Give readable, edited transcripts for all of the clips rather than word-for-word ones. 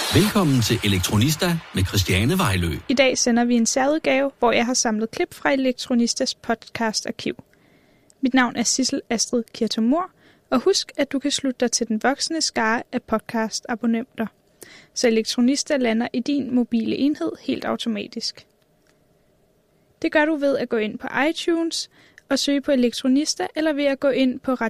Velkommen til Elektronista med Christiane Vejlø. I dag sender vi en særudgave, hvor jeg har samlet klip fra Elektronistas podcast-arkiv. Mit navn er Sissel Astrid Kirtomor, og husk, at du kan slutte dig til den voksende skare af podcast-abonnenter, så Elektronista lander i din mobile enhed helt automatisk. Det gør du ved at gå ind på iTunes og søge på Elektronista, eller ved at gå ind på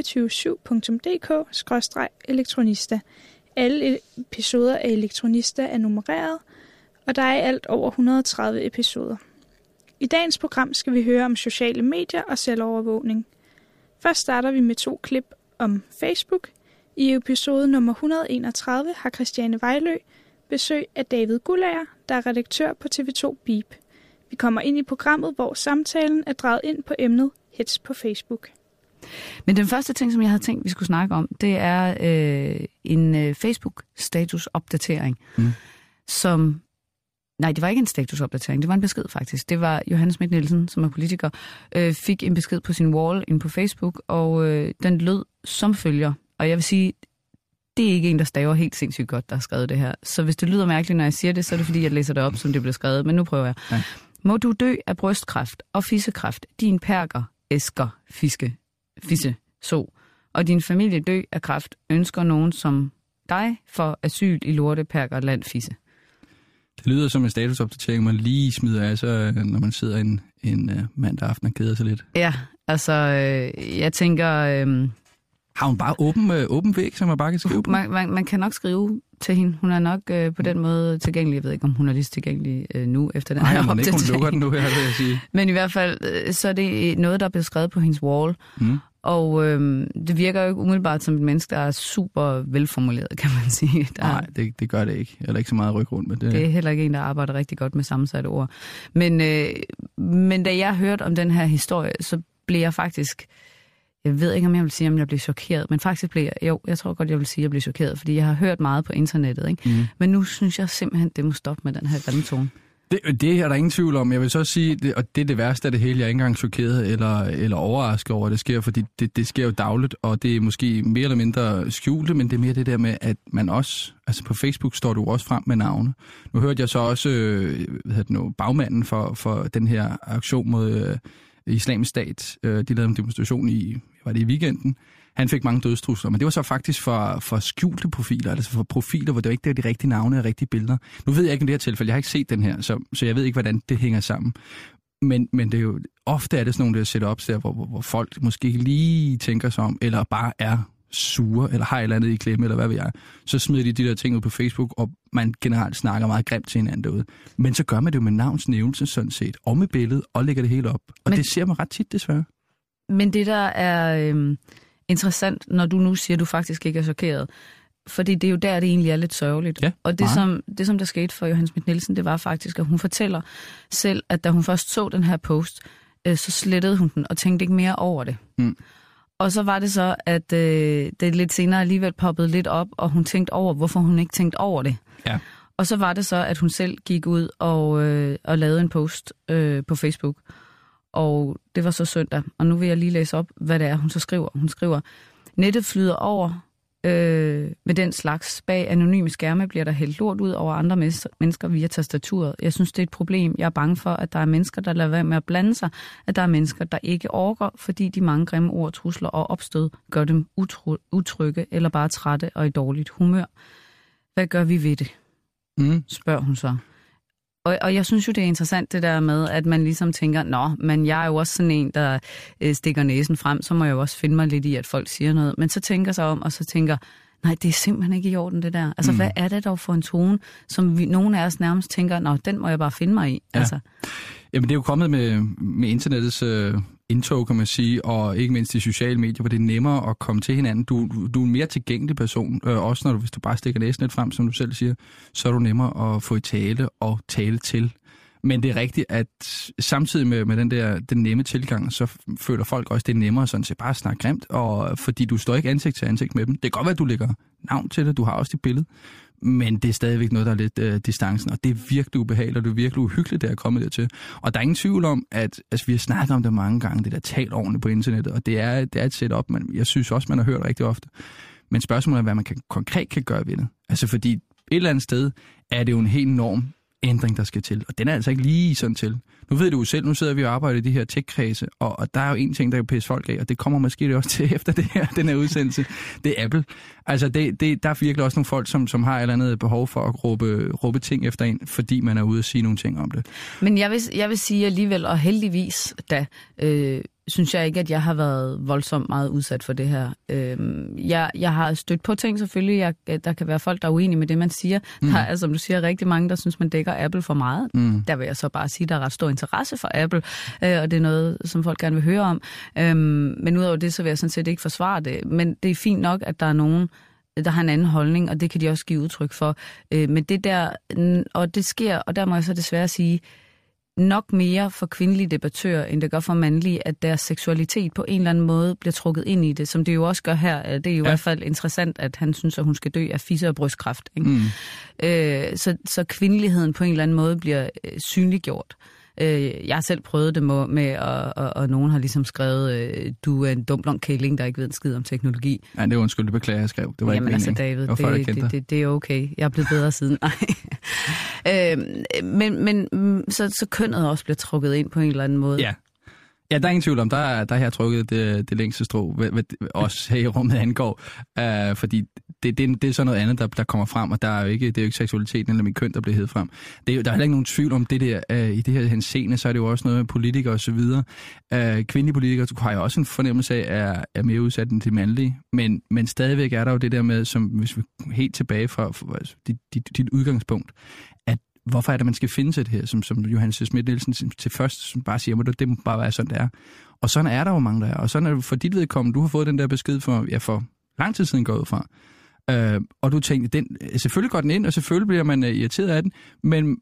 radio247.dk/elektronista. Alle episoder af Elektronista er nummereret, og der er i alt over 130 episoder. I dagens program skal vi høre om sociale medier og selvovervågning. Først starter vi med 2 klip om Facebook. I episode nummer 131 har Christiane Vejlø besøg af David Guldager, der er redaktør på TV2 Beep. Vi kommer ind i programmet, hvor samtalen er drejet ind på emnet hets på Facebook. Men den første ting, som jeg havde tænkt, vi skulle snakke om, det er en Facebook-statusopdatering, som... Nej, det var ikke en statusopdatering, det var en besked faktisk. Det var Johannes Schmidt-Nielsen, som er politiker, fik en besked på sin wall inde på Facebook, og den lød som følger. Og jeg vil sige, det er ikke en, der staver helt sindssygt godt, der har skrevet det her. Så hvis det lyder mærkeligt, når jeg siger det, så er det fordi, jeg læser det op, som det blev skrevet. Men nu prøver jeg. Ja. Må du dø af brystkræft og fissekræft, din perker, æsker, fisse, så, og din familie dø af kræft, ønsker nogen som dig for asyl i lorte, perker, land, fisse. Det lyder som en statusopdatering, man lige smider af sig, når man sidder en mandag aften og keder sig lidt. Ja, altså, jeg tænker... Har hun bare åben væg, som man bare kan skrive på? Man kan nok skrive til hende. Hun er nok på den måde tilgængelig. Jeg ved ikke, om hun er lige tilgængelig nu efter den her opdatering. Hun lukker den nu her, vil jeg sige. Men i hvert fald, så er det noget, der er blevet skrevet på hendes wall. Og det virker jo ikke umiddelbart som et menneske, der er super velformuleret, kan man sige. Nej, det gør det ikke. Eller ikke så meget ryk rundt med det. Det er heller ikke en, der arbejder rigtig godt med sammensatte ord. Men da jeg hørte om den her historie, så blev jeg faktisk... Jeg ved ikke, om jeg vil sige, om jeg blev chokeret, men faktisk blev jeg tror godt, jeg vil sige, at jeg blev chokeret, fordi jeg har hørt meget på internettet, ikke? Men nu synes jeg simpelthen, det må stoppe med den her grimme tone. Det er der ingen tvivl om. Jeg vil så sige, og det er det værste af det hele, jeg er ikke engang chokeret eller overrasket over, at det sker, fordi det sker jo dagligt, og det er måske mere eller mindre skjulte, men det er mere det der med, at man også, altså på Facebook står du også frem med navne. Nu hørte jeg så også bagmanden for den her aktion mod Islamisk Stat. De lavede en demonstration i weekenden. Han fik mange dødstrusler, men det var så faktisk for skjulte profiler, altså for profiler, hvor det ikke er de rigtige navne og rigtige billeder. Nu ved jeg ikke om det her tilfælde, jeg har ikke set den her, så jeg ved ikke, hvordan det hænger sammen. Men det er jo, ofte er det sådan nogle der setups der, hvor folk måske lige tænker sig om, eller bare er sure, eller har et eller andet i klemme, eller hvad ved jeg. Så smider de der ting ud på Facebook, og man generelt snakker meget grimt til hinanden derude. Men så gør man det jo med navnsnævnelse sådan set, og med billedet, og lægger det hele op. Og det ser man ret tit, desværre. Men det, der er interessant, når du nu siger, at du faktisk ikke er chokeret, fordi det er jo der, det egentlig er lidt sørgeligt. Ja, og det som der skete for Johannes Schmidt-Nielsen, det var faktisk, at hun fortæller selv, at da hun først så den her post, så slettede hun den og tænkte ikke mere over det. Og så var det så, at det lidt senere alligevel poppede lidt op, og hun tænkte over, hvorfor hun ikke tænkte over det. Ja. Og så var det så, at hun selv gik ud og lavede en post på Facebook. Og det var så søndag. Og nu vil jeg lige læse op, hvad det er, hun så skriver. Hun skriver, nettet flyder over med den slags. Bag anonyme skærme bliver der hældt lort ud over andre mennesker via tastaturet. Jeg synes, det er et problem. Jeg er bange for, at der er mennesker, der lader være med at blande sig. At der er mennesker, der ikke orker, fordi de mange grimme ord, trusler og opstød gør dem utrygge eller bare trætte og i dårligt humør. Hvad gør vi ved det? Spørger hun så. Og jeg synes jo, det er interessant det der med, at man ligesom tænker, men jeg er jo også sådan en, der stikker næsen frem, så må jeg jo også finde mig lidt i, at folk siger noget. Men så tænker sig om, og så tænker, nej, det er simpelthen ikke i orden det der. Altså, hvad er det dog for en tone, som nogle af os nærmest tænker, den må jeg bare finde mig i. Ja. Altså. Jamen, det er jo kommet med internettets indtog, kan man sige, og ikke mindst de sociale medier, hvor det er nemmere at komme til hinanden. Du er en mere tilgængelig person, også hvis du bare stikker næsen lidt frem, som du selv siger, så er du nemmere at få i tale og tale til. Men det er rigtigt, at samtidig med den nemme tilgang, så føler folk også, det er nemmere sådan set bare at snakke grimt, og fordi du står ikke ansigt til ansigt med dem. Det kan godt være, at du lægger navn til det, du har også dit billede, men det er stadigvæk noget, der er lidt distancen, og det er virkelig ubehageligt, og det er virkelig uhyggeligt, det er kommet dertil. Og der er ingen tvivl om, at vi har snakket om det mange gange, det der talt ordentligt på internettet, og det er et setup, jeg synes også, man har hørt rigtig ofte. Men spørgsmålet er, hvad man konkret kan gøre ved det. Altså fordi eller andet sted er det jo en helt enorm ændring, der skal til. Og den er altså ikke lige sådan til. Nu ved du jo selv, nu sidder vi og arbejder i de her tech-kredse, og der er jo en ting, der kan pisse folk af, og det kommer måske også til efter den her udsendelse. Det er Apple. Altså, der er virkelig også nogle folk, som har et eller andet behov for at råbe ting efter en, fordi man er ude og sige nogle ting om det. Men jeg vil sige alligevel, og heldigvis da, synes jeg ikke, at jeg har været voldsomt meget udsat for det her. Jeg har stødt på ting selvfølgelig. Der kan være folk, der er uenige med det, man siger. Der er, som du siger, rigtig mange, der synes, man dækker Apple for meget. Der vil jeg så bare sige, at der er ret stor interesse for Apple, og det er noget, som folk gerne vil høre om. Men udover det, så vil jeg sådan set ikke forsvare det. Men det er fint nok, at der er nogen, der har en anden holdning, og det kan de også give udtryk for. Men det der, og det sker, og der må jeg så desværre sige, nok mere for kvindelige debattører, end det gør for mandlige, at deres seksualitet på en eller anden måde bliver trukket ind i det, som det jo også gør her. Det er jo i hvert fald interessant, at han synes, at hun skal dø af fisse- og brystkræft. Ikke? Så kvindeligheden på en eller anden måde bliver synliggjort. Jeg har selv prøvet det med, og nogen har ligesom skrevet, du er en dum blond kælling, der ikke ved en skid om teknologi. Nej, det var undskyld, det beklager, jeg skrev. Det var jamen ikke altså, David, det er okay. Jeg er blevet bedre siden. Men så kønnet også bliver trukket ind på en eller anden måde. Ja, der er ingen tvivl om, der har jeg trukket det længste strå, også her i rummet angår, fordi det er sådan noget andet, der kommer frem, og det er jo ikke seksualiteten eller mit køn, der bliver hævet frem. Der er heller ikke nogen tvivl om det der, i det her henseende, så er det jo også noget med politikere og så videre. Kvindelige politikere har jo også en fornemmelse af, er mere udsat end de mandlige, men stadigvæk er der jo det der med, som hvis vi helt tilbage fra dit udgangspunkt, at hvorfor er det, man skal finde sig det her, som Johannes Schmidt-Nielsen til først som bare siger, at det må bare være sådan, det er. Og sådan er der jo mange, der er. Og sådan er det for dit vedkommende. Du har fået den der besked for lang tid siden gået fra. Og du tænkte, selvfølgelig går den ind, og selvfølgelig bliver man irriteret af den, men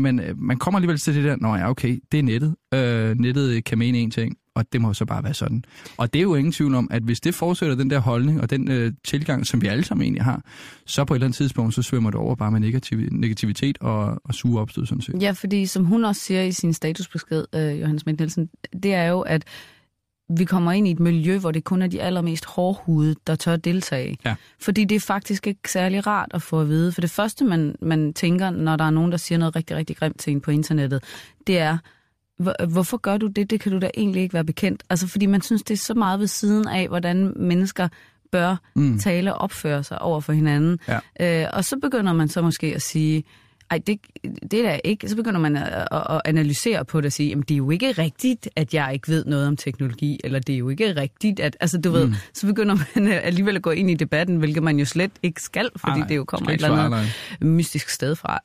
man kommer alligevel til det der, okay, det er nettet. Nettet kan mene en ting, og det må så bare være sådan. Og det er jo ingen tvivl om, at hvis det fortsætter den der holdning og den tilgang, som vi alle sammen egentlig har, så på et eller andet tidspunkt, så svømmer det over bare med negativitet og sure opstød, sådan set. Ja, fordi som hun også siger i sin statusbesked, Johannes Schmidt-Nielsen, det er jo, at vi kommer ind i et miljø, hvor det kun er de allermest hårdhudede, der tør deltage. Ja. Fordi det er faktisk ikke særlig rart at få at vide. For det første, man tænker, når der er nogen, der siger noget rigtig, rigtig grimt til en på internettet, det er, hvorfor gør du det? Det kan du da egentlig ikke være bekendt. Altså, fordi man synes, det er så meget ved siden af, hvordan mennesker bør tale og opføre sig over for hinanden. Ja. Og så begynder man så måske at sige, ej, det er da ikke. Så begynder man at analysere på det og sige, jamen det er jo ikke rigtigt, at jeg ikke ved noget om teknologi, eller det er jo ikke rigtigt, at, altså du ved, så begynder man alligevel at gå ind i debatten, hvilket man jo slet ikke skal, fordi det jo kommer et eller andet mystisk sted fra,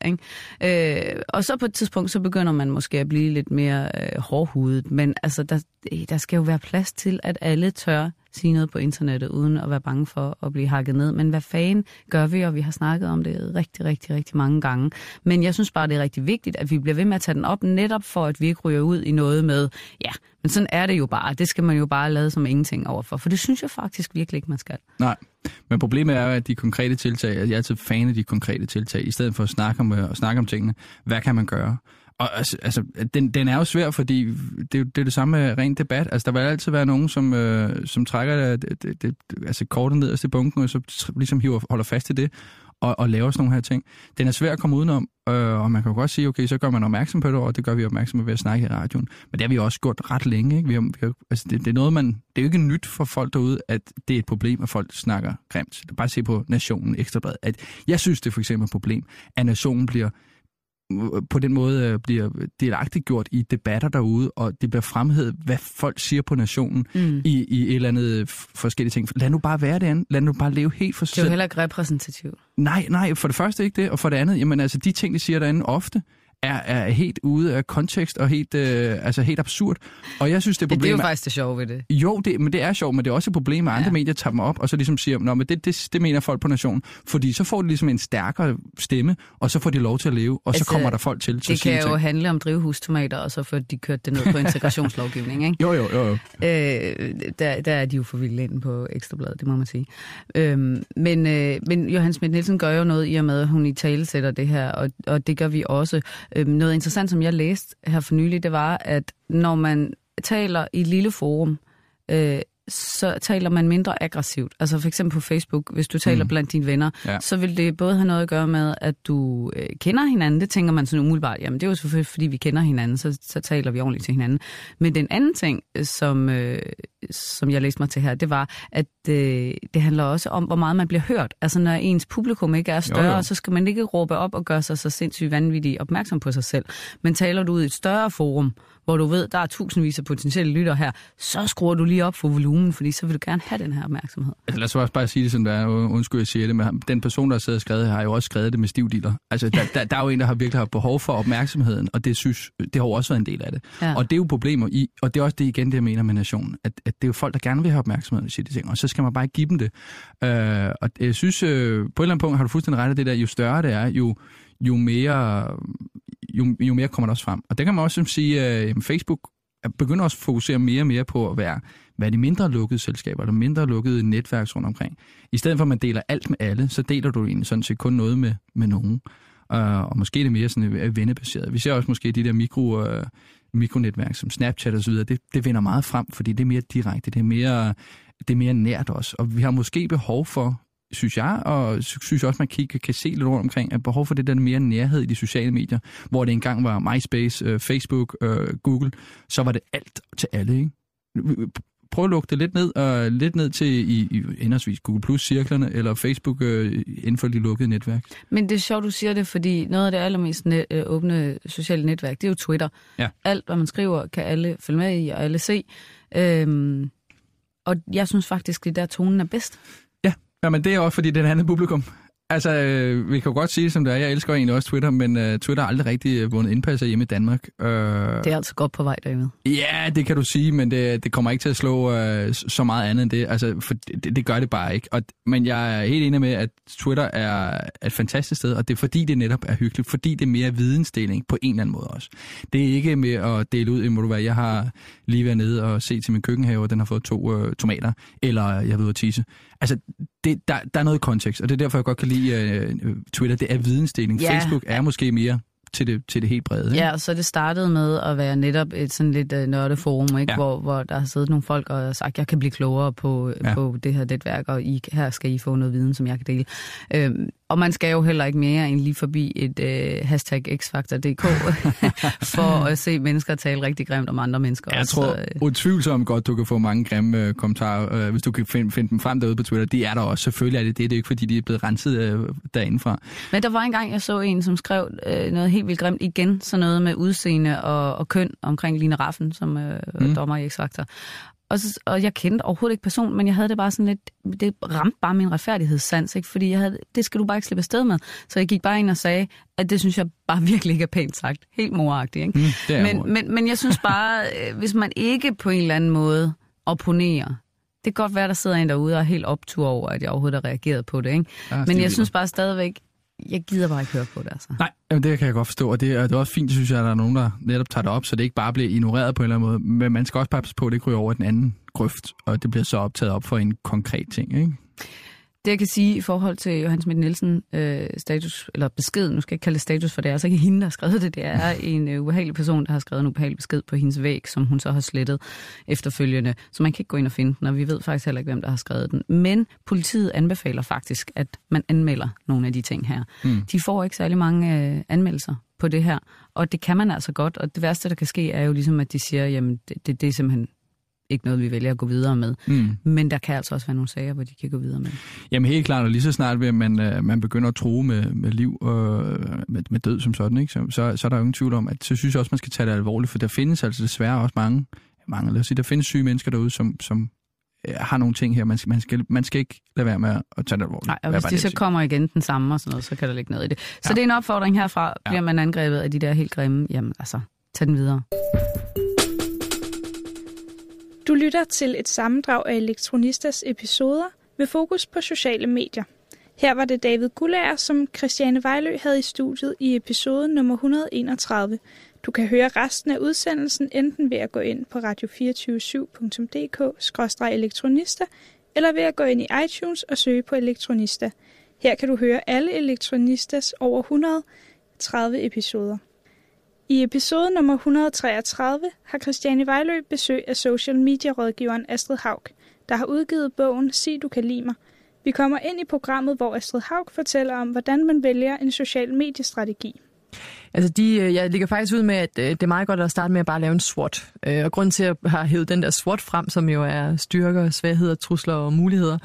ikke? Og så på et tidspunkt, så begynder man måske at blive lidt mere hårdhudet, men altså der skal jo være plads til, at alle tør sige noget på internettet, uden at være bange for at blive hakket ned. Men hvad fanden gør vi, og vi har snakket om det rigtig, rigtig, rigtig mange gange. Men jeg synes bare, det er rigtig vigtigt, at vi bliver ved med at tage den op, netop for, at vi ikke ryger ud i noget med, ja, men sådan er det jo bare. Det skal man jo bare lade som ingenting overfor, for det synes jeg faktisk virkelig ikke, man skal. Nej, men problemet er jo, at de konkrete tiltag, jeg er altid fan af de konkrete tiltag, i stedet for at snakke om tingene, hvad kan man gøre? Og altså, den er jo svær, fordi det er det samme med ren debat. Altså, der vil altid være nogen, som trækker altså kortet nederst i bunken, og så ligesom holder fast i det, og laver sådan nogle her ting. Den er svær at komme udenom, og man kan jo godt sige, okay, så gør man opmærksom på det, og det gør vi opmærksom ved at snakke i radioen. Men det har vi også gjort ret længe, ikke? Altså, det er noget, det er jo ikke nyt for folk derude, at det er et problem, at folk snakker grimt. Bare se på Nationen Ekstrabladet. At jeg synes, det er for eksempel et problem, at Nationen bliver på den måde bliver delagtigt gjort i debatter derude, og det bliver fremhævet, hvad folk siger på Nationen i et eller andet forskellige ting. Lad nu bare være det andet. Lad nu bare leve helt for sig selv. Det er jo heller ikke repræsentativt. Nej, for det første ikke det, og for det andet, jamen altså de ting, de siger derinde ofte, er helt ude af kontekst og helt absurd. Og jeg synes, det er det er jo faktisk det sjove ved det. Jo, men det er sjovt, men det er også et problem, at andre medier tager dem op, og så ligesom siger, nå, men det mener folk på Nationen. Fordi så får de ligesom en stærkere stemme, og så får de lov til at leve, og så kommer der folk til det kan jo handle om drivhustomater, og så får de kørt det ned på integrationslovgivning, ikke? Jo. Der er de jo for vildt inde på Ekstrabladet, det må man sige. Men Johannes Schmidt-Nielsen gør jo noget i og med, at hun i tale sætter det her, og det gør vi også. Noget interessant, som jeg læste her for nylig, det var, at når man taler i et lille forum, så taler man mindre aggressivt. Altså for eksempel på Facebook, hvis du taler blandt dine venner, så vil det både have noget at gøre med, at du kender hinanden. Det tænker man sådan umiddelbart, jamen det er jo selvfølgelig, fordi vi kender hinanden, så taler vi ordentligt til hinanden. Men den anden ting, som jeg læste mig til her, det var, at det handler også om, hvor meget man bliver hørt. Altså når ens publikum ikke er større, så skal man ikke råbe op og gøre sig så sindssygt vanvittigt opmærksom på sig selv. Men taler du ud i et større forum, hvor du ved, der er tusindvis af potentielle lytter her, så skruer du lige op for volumen, fordi så vil du gerne have den her opmærksomhed. Altså lad os også bare sige det, som det er. Undskyld, jeg siger det, men den person, der har siddet og skrevet, har jo også skrevet det med stivdiller. Altså der er jo en, der har virkelig haft behov for opmærksomheden, og det har jo også været en del af det. Ja. Og det er jo problemer i, og det er også det igen, det jeg mener med nationen, at det er jo folk, der gerne vil have opmærksomhed i de ting, og så skal man bare ikke give dem det. Og jeg synes, på et eller andet punkt har du fuldstændig ret i det der, jo større det er, jo mere kommer det også frem. Og det kan man også sige, at Facebook begynder også at fokusere mere og mere på at være de mindre lukkede selskaber, eller mindre lukkede netværk rundt omkring. I stedet for, at man deler alt med alle, så deler du egentlig sådan set kun noget med nogen. Og måske er det mere sådan vennebaseret. Vi ser også måske de der mikronetværk som Snapchat og så videre, det vinder meget frem, fordi det er mere direkte, det er mere nært også. Og vi har måske behov for, synes jeg, og synes også, man kan se lidt rundt omkring, at behov for det der mere nærhed i de sociale medier, hvor det engang var MySpace, Facebook, Google, så var det alt til alle, ikke? Prøv at lukke det lidt ned til i henholdsvis Google Plus-cirklerne eller Facebook inden for de lukkede netværk. Men det er sjovt, du siger det, fordi noget af det allermest åbne sociale netværk, det er jo Twitter. Ja. Alt, hvad man skriver, kan alle følge med i, og alle se. Og jeg synes faktisk, det der tonen er bedst. Ja, men det er også, fordi det er et andet publikum. Altså, vi kan jo godt sige, som det er, jeg elsker egentlig også Twitter, men Twitter har aldrig rigtig vundet indpas hjemme i Danmark. Det er altså godt på vej derhjemme. Ja, det kan du sige, men det kommer ikke til at slå så meget andet end det. Altså, for det gør det bare ikke. Men jeg er helt enig med, at Twitter er et fantastisk sted, og det er fordi, det netop er hyggeligt, fordi det er mere vidensdeling på en eller anden måde også. Det er ikke med at dele ud, må du være, jeg har lige været nede og set til min køkkenhave, og den har fået 2 tomater, eller jeg har været ude at tisse. Altså, der er noget kontekst, og det er derfor, jeg godt kan lide Twitter. Det er vidensdeling. Ja. Facebook er måske mere til det helt brede. Ikke? Ja, så det startede med at være netop et sådan lidt nørdeforum, ikke? Ja. Hvor der har siddet nogle folk og sagt, jeg kan blive klogere på det her netværk, og her skal I få noget viden, som jeg kan dele. Og man skal jo heller ikke mere end lige forbi et #xfactor.dk for at se mennesker tale rigtig grimt om andre mennesker. Jeg tror utvivlsomt godt, du kan få mange grimme kommentarer, hvis du kan finde dem frem derude på Twitter. De er der også. Selvfølgelig er det. Det er ikke, fordi de er blevet renset derindefra. Men der var engang, jeg så en, som skrev noget helt vildt grimt igen. Sådan noget med udseende og køn omkring Line Raffen, som dommer i X-Factor. Og jeg kendte overhovedet ikke personen, men jeg havde det bare sådan lidt, det ramte bare min retfærdighedssans, ikke? Fordi det skal du bare ikke slippe afsted med. Så jeg gik bare ind og sagde, at det synes jeg bare virkelig ikke er pænt sagt. Helt moragtigt, ikke? Men jeg synes bare, hvis man ikke på en eller anden måde opponerer, det kan godt være, der sidder en derude og er helt optur over, at jeg overhovedet har reageret på det, ikke? Men jeg synes bare stadigvæk, jeg gider bare ikke høre på det, altså. Nej, det kan jeg godt forstå, og det er også fint, synes jeg, at der er nogen, der netop tager det op, så det ikke bare bliver ignoreret på en eller anden måde, men man skal også bare passe på, at det ikke ryger over den anden grøft, og det bliver så optaget op for en konkret ting, ikke? Det jeg kan sige i forhold til Johanne Schmidt-Nielsen status, eller besked, nu skal jeg ikke kalde det status, for det er altså ikke hende, der har skrevet det, det er en ubehagelig person, der har skrevet en ubehagelig besked på hendes væg, som hun så har slettet efterfølgende, så man kan ikke gå ind og finde den, og vi ved faktisk heller ikke, hvem der har skrevet den. Men politiet anbefaler faktisk, at man anmelder nogle af de ting her. De får ikke særlig mange anmeldelser på det her, og det kan man altså godt, og det værste, der kan ske, er jo ligesom, at de siger, jamen det er simpelthen ikke noget, vi vælger at gå videre med. Men der kan altså også være nogle sager, hvor de kan gå videre med. Jamen helt klart, og lige så snart ved, at man begynder at true med liv og med død som sådan, ikke? Så er der jo ingen tvivl om, at så synes jeg også, man skal tage det alvorligt, for der findes altså desværre også mange lad os sige, der findes syge mennesker derude, som har nogle ting her. Man skal ikke lade være med at tage det alvorligt. Nej, og hvis de så kommer igen den samme og sådan noget, så kan der ligge noget i det. Så det er en opfordring herfra. Bliver man angrebet af de der helt grimme, jamen altså, tag den videre. Du lytter til et sammendrag af Elektronistas episoder med fokus på sociale medier. Her var det David Guldager, som Christiane Vejlø havde i studiet i episode nummer 131. Du kan høre resten af udsendelsen enten ved at gå ind på radio247.dk/elektronista eller ved at gå ind i iTunes og søge på Elektronista. Her kan du høre alle Elektronistas over 130 episoder. I episode nummer 133 har Christiane Vejlø besøg af social media-rådgiveren Astrid Haug. der har udgivet bogen Sig du kan lide mig. Vi kommer ind i programmet, hvor Astrid Haug fortæller om, hvordan man vælger en social mediestrategi. Altså jeg ligger faktisk ud med, at det er meget godt at starte med at bare lave en SWOT. Og grunden til at have hævet den der SWOT frem, som jo er styrker, svagheder, trusler og muligheder.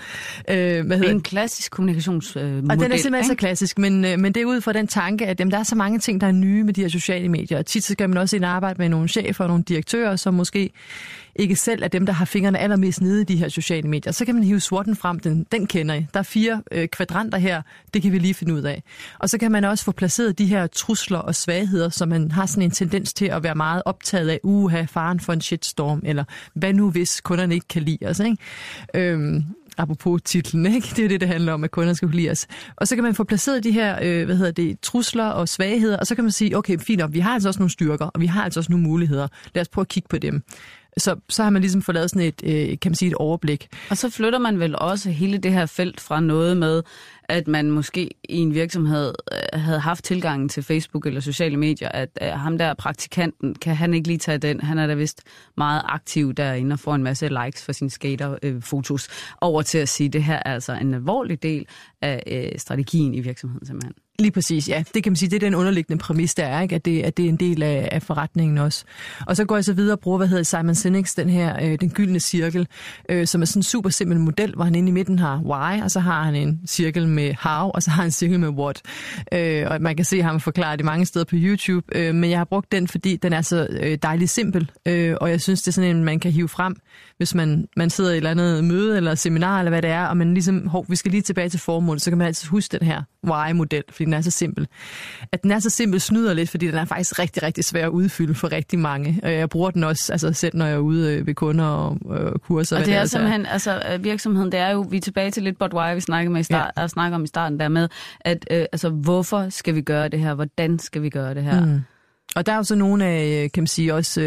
En klassisk kommunikationsmodel. Og den er simpelthen så klassisk, men det er ud fra den tanke, at der er så mange ting, der er nye med de her sociale medier. Og tit så skal man også ind og arbejde med nogle chefer og nogle direktører, som måske ikke selv er dem, der har fingrene allermest nede i de her sociale medier. Så kan man hive SWOT'en frem, den kender I. Der er 4 kvadranter her, det kan vi lige finde ud af. Og så kan man også få placeret de her trusler og svagheder, som man har sådan en tendens til at være meget optaget af, faren for en shitstorm, eller hvad nu hvis kunderne ikke kan lide os, ikke? Apropos titlen, ikke? Det er det handler om, at kunderne skal kunne lide os. Og så kan man få placeret de her, trusler og svagheder, og så kan man sige, okay, fint op, vi har altså også nogle styrker, og vi har altså også nogle muligheder. Lad os prøve at kigge på dem. Så har man ligesom fået lavet sådan et overblik. Og så flytter man vel også hele det her felt fra noget med, at man måske i en virksomhed havde haft tilgangen til Facebook eller sociale medier, at ham der praktikanten, kan han ikke lige tage den? Han er da vist meget aktiv derinde og får en masse likes for sine skaterfotos, over til at sige, at det her er altså en alvorlig del af strategien i virksomheden simpelthen. Lige præcis, ja. Det kan man sige, det er den underliggende præmis, der er, ikke? At det er en del af forretningen også. Og så går jeg så videre og bruger, Simon Sinek's, den gyldne cirkel, som er sådan en super simpel model, hvor han inde i midten har why, og så har han en cirkel med how, og så har han en cirkel med what. Og man kan se ham forklare det mange steder på YouTube, men jeg har brugt den, fordi den er så dejligt simpel, og jeg synes, det er sådan en, man kan hive frem, hvis man sidder i et eller andet møde eller seminar, eller hvad det er, og man ligesom, vi skal lige tilbage til formålet, så kan man altid huske den her why-model, fordi den er så simpel. At den er så simpel snyder lidt, fordi den er faktisk rigtig, rigtig svær at udfylde for rigtig mange. Jeg bruger den også, altså selv når jeg er ude ved kunder og kurser. Og det er simpelthen, altså virksomheden, det er jo, vi er tilbage til lidt why, vi snakker om i starten der med, at hvorfor skal vi gøre det her? Hvordan skal vi gøre det her? Mm. Og der er jo så nogle af, kan man sige også,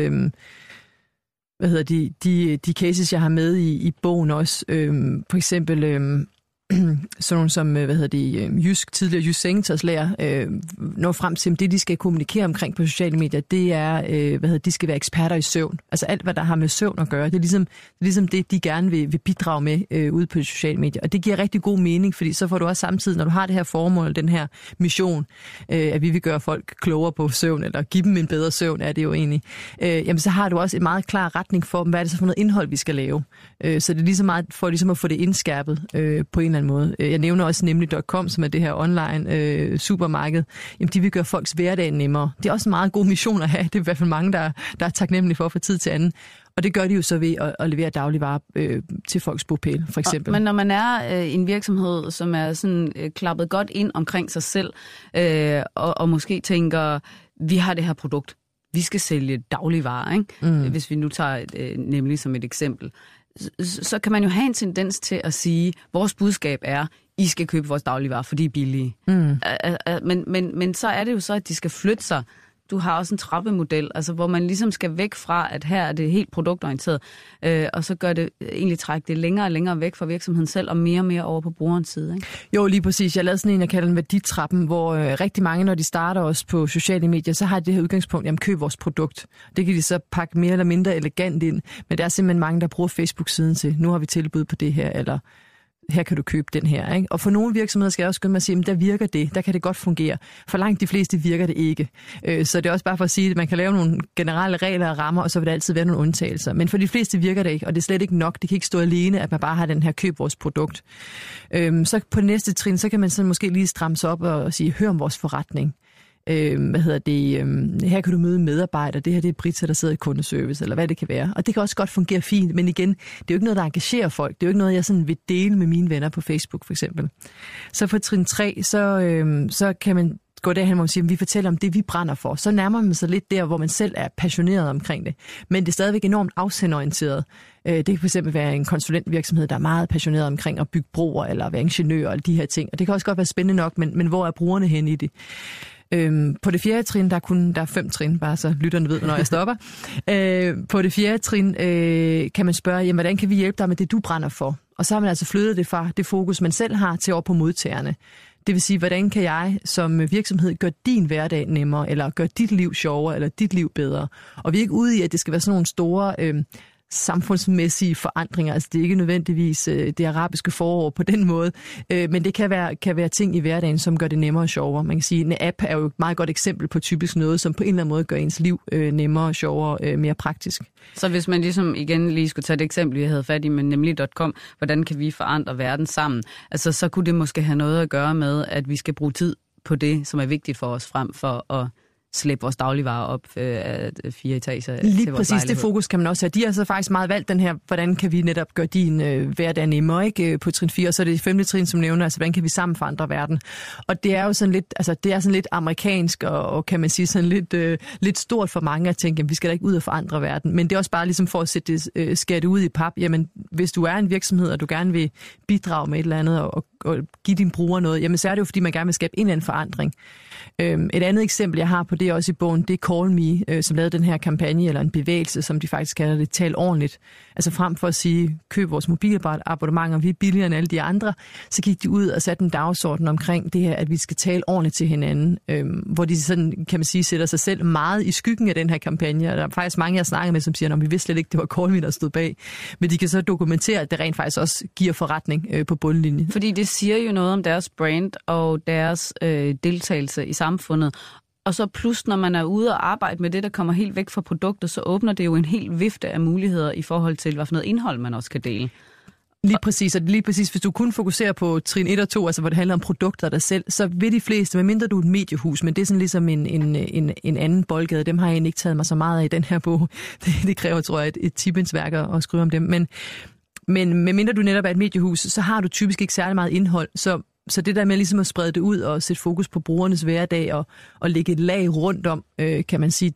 de cases, jeg har med i bogen også. For eksempel sådan nogle som, tidligere Jysk Sengetøjslærer, når frem til, det de skal kommunikere omkring på sociale medier, det er, de skal være eksperter i søvn. Altså alt, hvad der har med søvn at gøre, det er ligesom det, de gerne vil bidrage med ude på de sociale medier. Og det giver rigtig god mening, fordi så får du også samtidig, når du har det her formål, den her mission, at vi vil gøre folk klogere på søvn, eller give dem en bedre søvn, er det jo egentlig. Jamen så har du også en meget klar retning for dem, hvad er det så for noget indhold, vi skal lave. Så det er ligesom meget for ligesom at få det indskærpet på en eller anden måde. Jeg nævner også nemlig.com, som er det her online supermarked. Jamen, de vil gøre folks hverdag nemmere. Det er også en meget god mission at have. Det er i hvert fald mange, der er taknemmelige for tid til anden. Og det gør de jo så ved at levere dagligvarer til folks bopæl, for eksempel. Men når man er en virksomhed, som er sådan klappet godt ind omkring sig selv, og måske tænker, vi har det her produkt, vi skal sælge dagligvarer, ikke? Mm. Hvis vi nu tager nemlig som et eksempel, så kan man jo have en tendens til at sige, vores budskab er, I skal købe vores dagligvarer, for de er billige. Mm. Men så er det jo så, at de skal flytte sig. Du har også en trappemodel, altså hvor man ligesom skal væk fra, at her er det helt produktorienteret, og så gør det egentlig trække det længere og længere væk fra virksomheden selv, og mere over på brugerens side, ikke? Jo, lige præcis. Jeg lavede sådan en, jeg kalder den værditrappen, hvor rigtig mange, når de starter også på sociale medier, så har de det her udgangspunkt, jamen køb vores produkt. Det kan de så pakke mere eller mindre elegant ind, men der er simpelthen mange, der bruger Facebook-siden til, nu har vi tilbud på det her, eller her kan du købe den her, ikke? Og for nogle virksomheder skal jeg også skynde mig at sige, at der virker det, der kan det godt fungere. For langt de fleste virker det ikke. Så det er også bare for at sige, at man kan lave nogle generelle regler og rammer, og så vil der altid være nogle undtagelser. Men for de fleste virker det ikke, og det er slet ikke nok. Det kan ikke stå alene, at man bare har den her køb vores produkt. Så på næste trin, så kan man sådan måske lige stramme sig op og sige, hør om vores forretning. Her kan du møde medarbejdere, det her det er Britta, der sidder i kundeservice, eller hvad det kan være. Og det kan også godt fungere fint, men igen, det er jo ikke noget, der engagerer folk. Det er jo ikke noget, jeg sådan vil dele med mine venner på Facebook, for eksempel. Så på trin 3, så kan man gå derhen, hvor man siger, at vi fortæller om det, vi brænder for. Så nærmer man sig lidt der, hvor man selv er passioneret omkring det. Men det er stadigvæk enormt afsenderorienteret. Det kan fx være en konsulentvirksomhed, der er meget passioneret omkring at bygge broer, eller være ingeniør, og de her ting. Og det kan også godt være spændende nok, men hvor er brugerne hen i det? På det 4. trin, der er 5 trin, bare så lytterne ved, hvornår jeg stopper. På det 4. trin kan man spørge, jamen, hvordan kan vi hjælpe dig med det, du brænder for? Og så har man altså flyttet det fra det fokus, man selv har, til over på modtagerne. Det vil sige, hvordan kan jeg som virksomhed gøre din hverdag nemmere, eller gøre dit liv sjovere, eller dit liv bedre? Og vi er ikke ude i, at det skal være sådan nogle store samfundsmæssige forandringer. Altså det er ikke nødvendigvis det arabiske forår på den måde, men det kan være ting i hverdagen, som gør det nemmere og sjovere. Man kan sige, at en app er jo et meget godt eksempel på typisk noget, som på en eller anden måde gør ens liv nemmere og sjovere, mere praktisk. Så hvis man ligesom igen lige skulle tage et eksempel, jeg havde fat i med nemlig.com, hvordan kan vi forandre verden sammen? Altså så kunne det måske have noget at gøre med, at vi skal bruge tid på det, som er vigtigt for os, frem for at slæbe vores dagligvarer op af 4 etager. Lige præcis, det fokus kan man også have. De har så faktisk meget valgt den her, hvordan kan vi netop gøre din hverdag nemmere, ikke? På trin 4, og så er det 5. trin, som nævner, altså hvordan kan vi sammen forandre verden. Og det er jo sådan lidt, altså det er sådan lidt amerikansk, og kan man sige sådan lidt stort for mange at tænke, jamen, vi skal da ikke ud og forandre verden. Men det er også bare ligesom for at sætte det, skære det ud i pap. Jamen, hvis du er en virksomhed, og du gerne vil bidrage med et eller andet, og give dine brugere noget, jamen så er det jo, fordi man gerne vil skabe en eller anden forandring. Et andet eksempel, jeg har på det også i bogen, det er Call Me, som lavede den her kampagne, eller en bevægelse, som de faktisk kalder det, tal ordentligt. Altså frem for at sige, køb vores mobilabonnementer, vi er billigere end alle de andre, så gik de ud og satte en dagsorden omkring det her, at vi skal tale ordentligt til hinanden, hvor de sådan, kan man sige, sætter sig selv meget i skyggen af den her kampagne. Og der er faktisk mange, jeg snakker med, som siger, at vi vidste slet ikke, det var Call Me, der stod bag. Men de kan så dokumentere, at det rent faktisk også giver forretning på bundlinjen. Fordi det siger jo noget om deres brand og deres deltagelse i samfundet. Og så plus, når man er ude og arbejde med det, der kommer helt væk fra produktet, så åbner det jo en hel vifte af muligheder i forhold til, hvad for noget indhold man også kan dele. Lige præcis, hvis du kun fokuserer på trin 1 og 2, altså hvor det handler om produkter der selv, så vil de fleste, medmindre du er et mediehus, men det er sådan ligesom en anden boldgade, dem har jeg egentlig ikke taget mig så meget af i den her bog. Det kræver, tror jeg, et tipindsværk at skrive om dem. Men medmindre du netop er et mediehus, så har du typisk ikke særlig meget indhold, så det der med ligesom at sprede det ud og sætte fokus på brugernes hverdag og lægge et lag rundt om, kan man sige,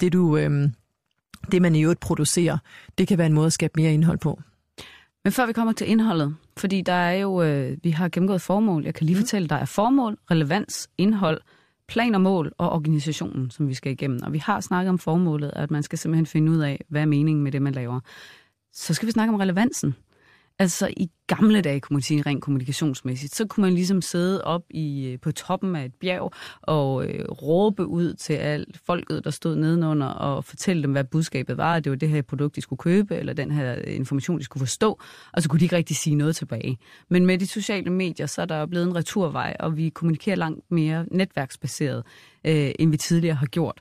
det man i øvrigt producerer, det kan være en måde at skabe mere indhold på. Men før vi kommer til indholdet, fordi der er jo, vi har gennemgået formål. Jeg kan lige fortælle, der er formål, relevans, indhold, plan og mål og organisationen, som vi skal igennem. Og vi har snakket om formålet, at man skal simpelthen finde ud af, hvad er meningen med det, man laver. Så skal vi snakke om relevansen. Altså i gamle dage, kunne man sige, rent kommunikationsmæssigt, så kunne man ligesom sidde op på toppen af et bjerg og råbe ud til alt folket, der stod nedenunder, og fortælle dem, hvad budskabet var, at det var det her produkt, de skulle købe, eller den her information, de skulle forstå, og så kunne de ikke rigtig sige noget tilbage. Men med de sociale medier, så er der blevet en returvej, og vi kommunikerer langt mere netværksbaseret, end vi tidligere har gjort.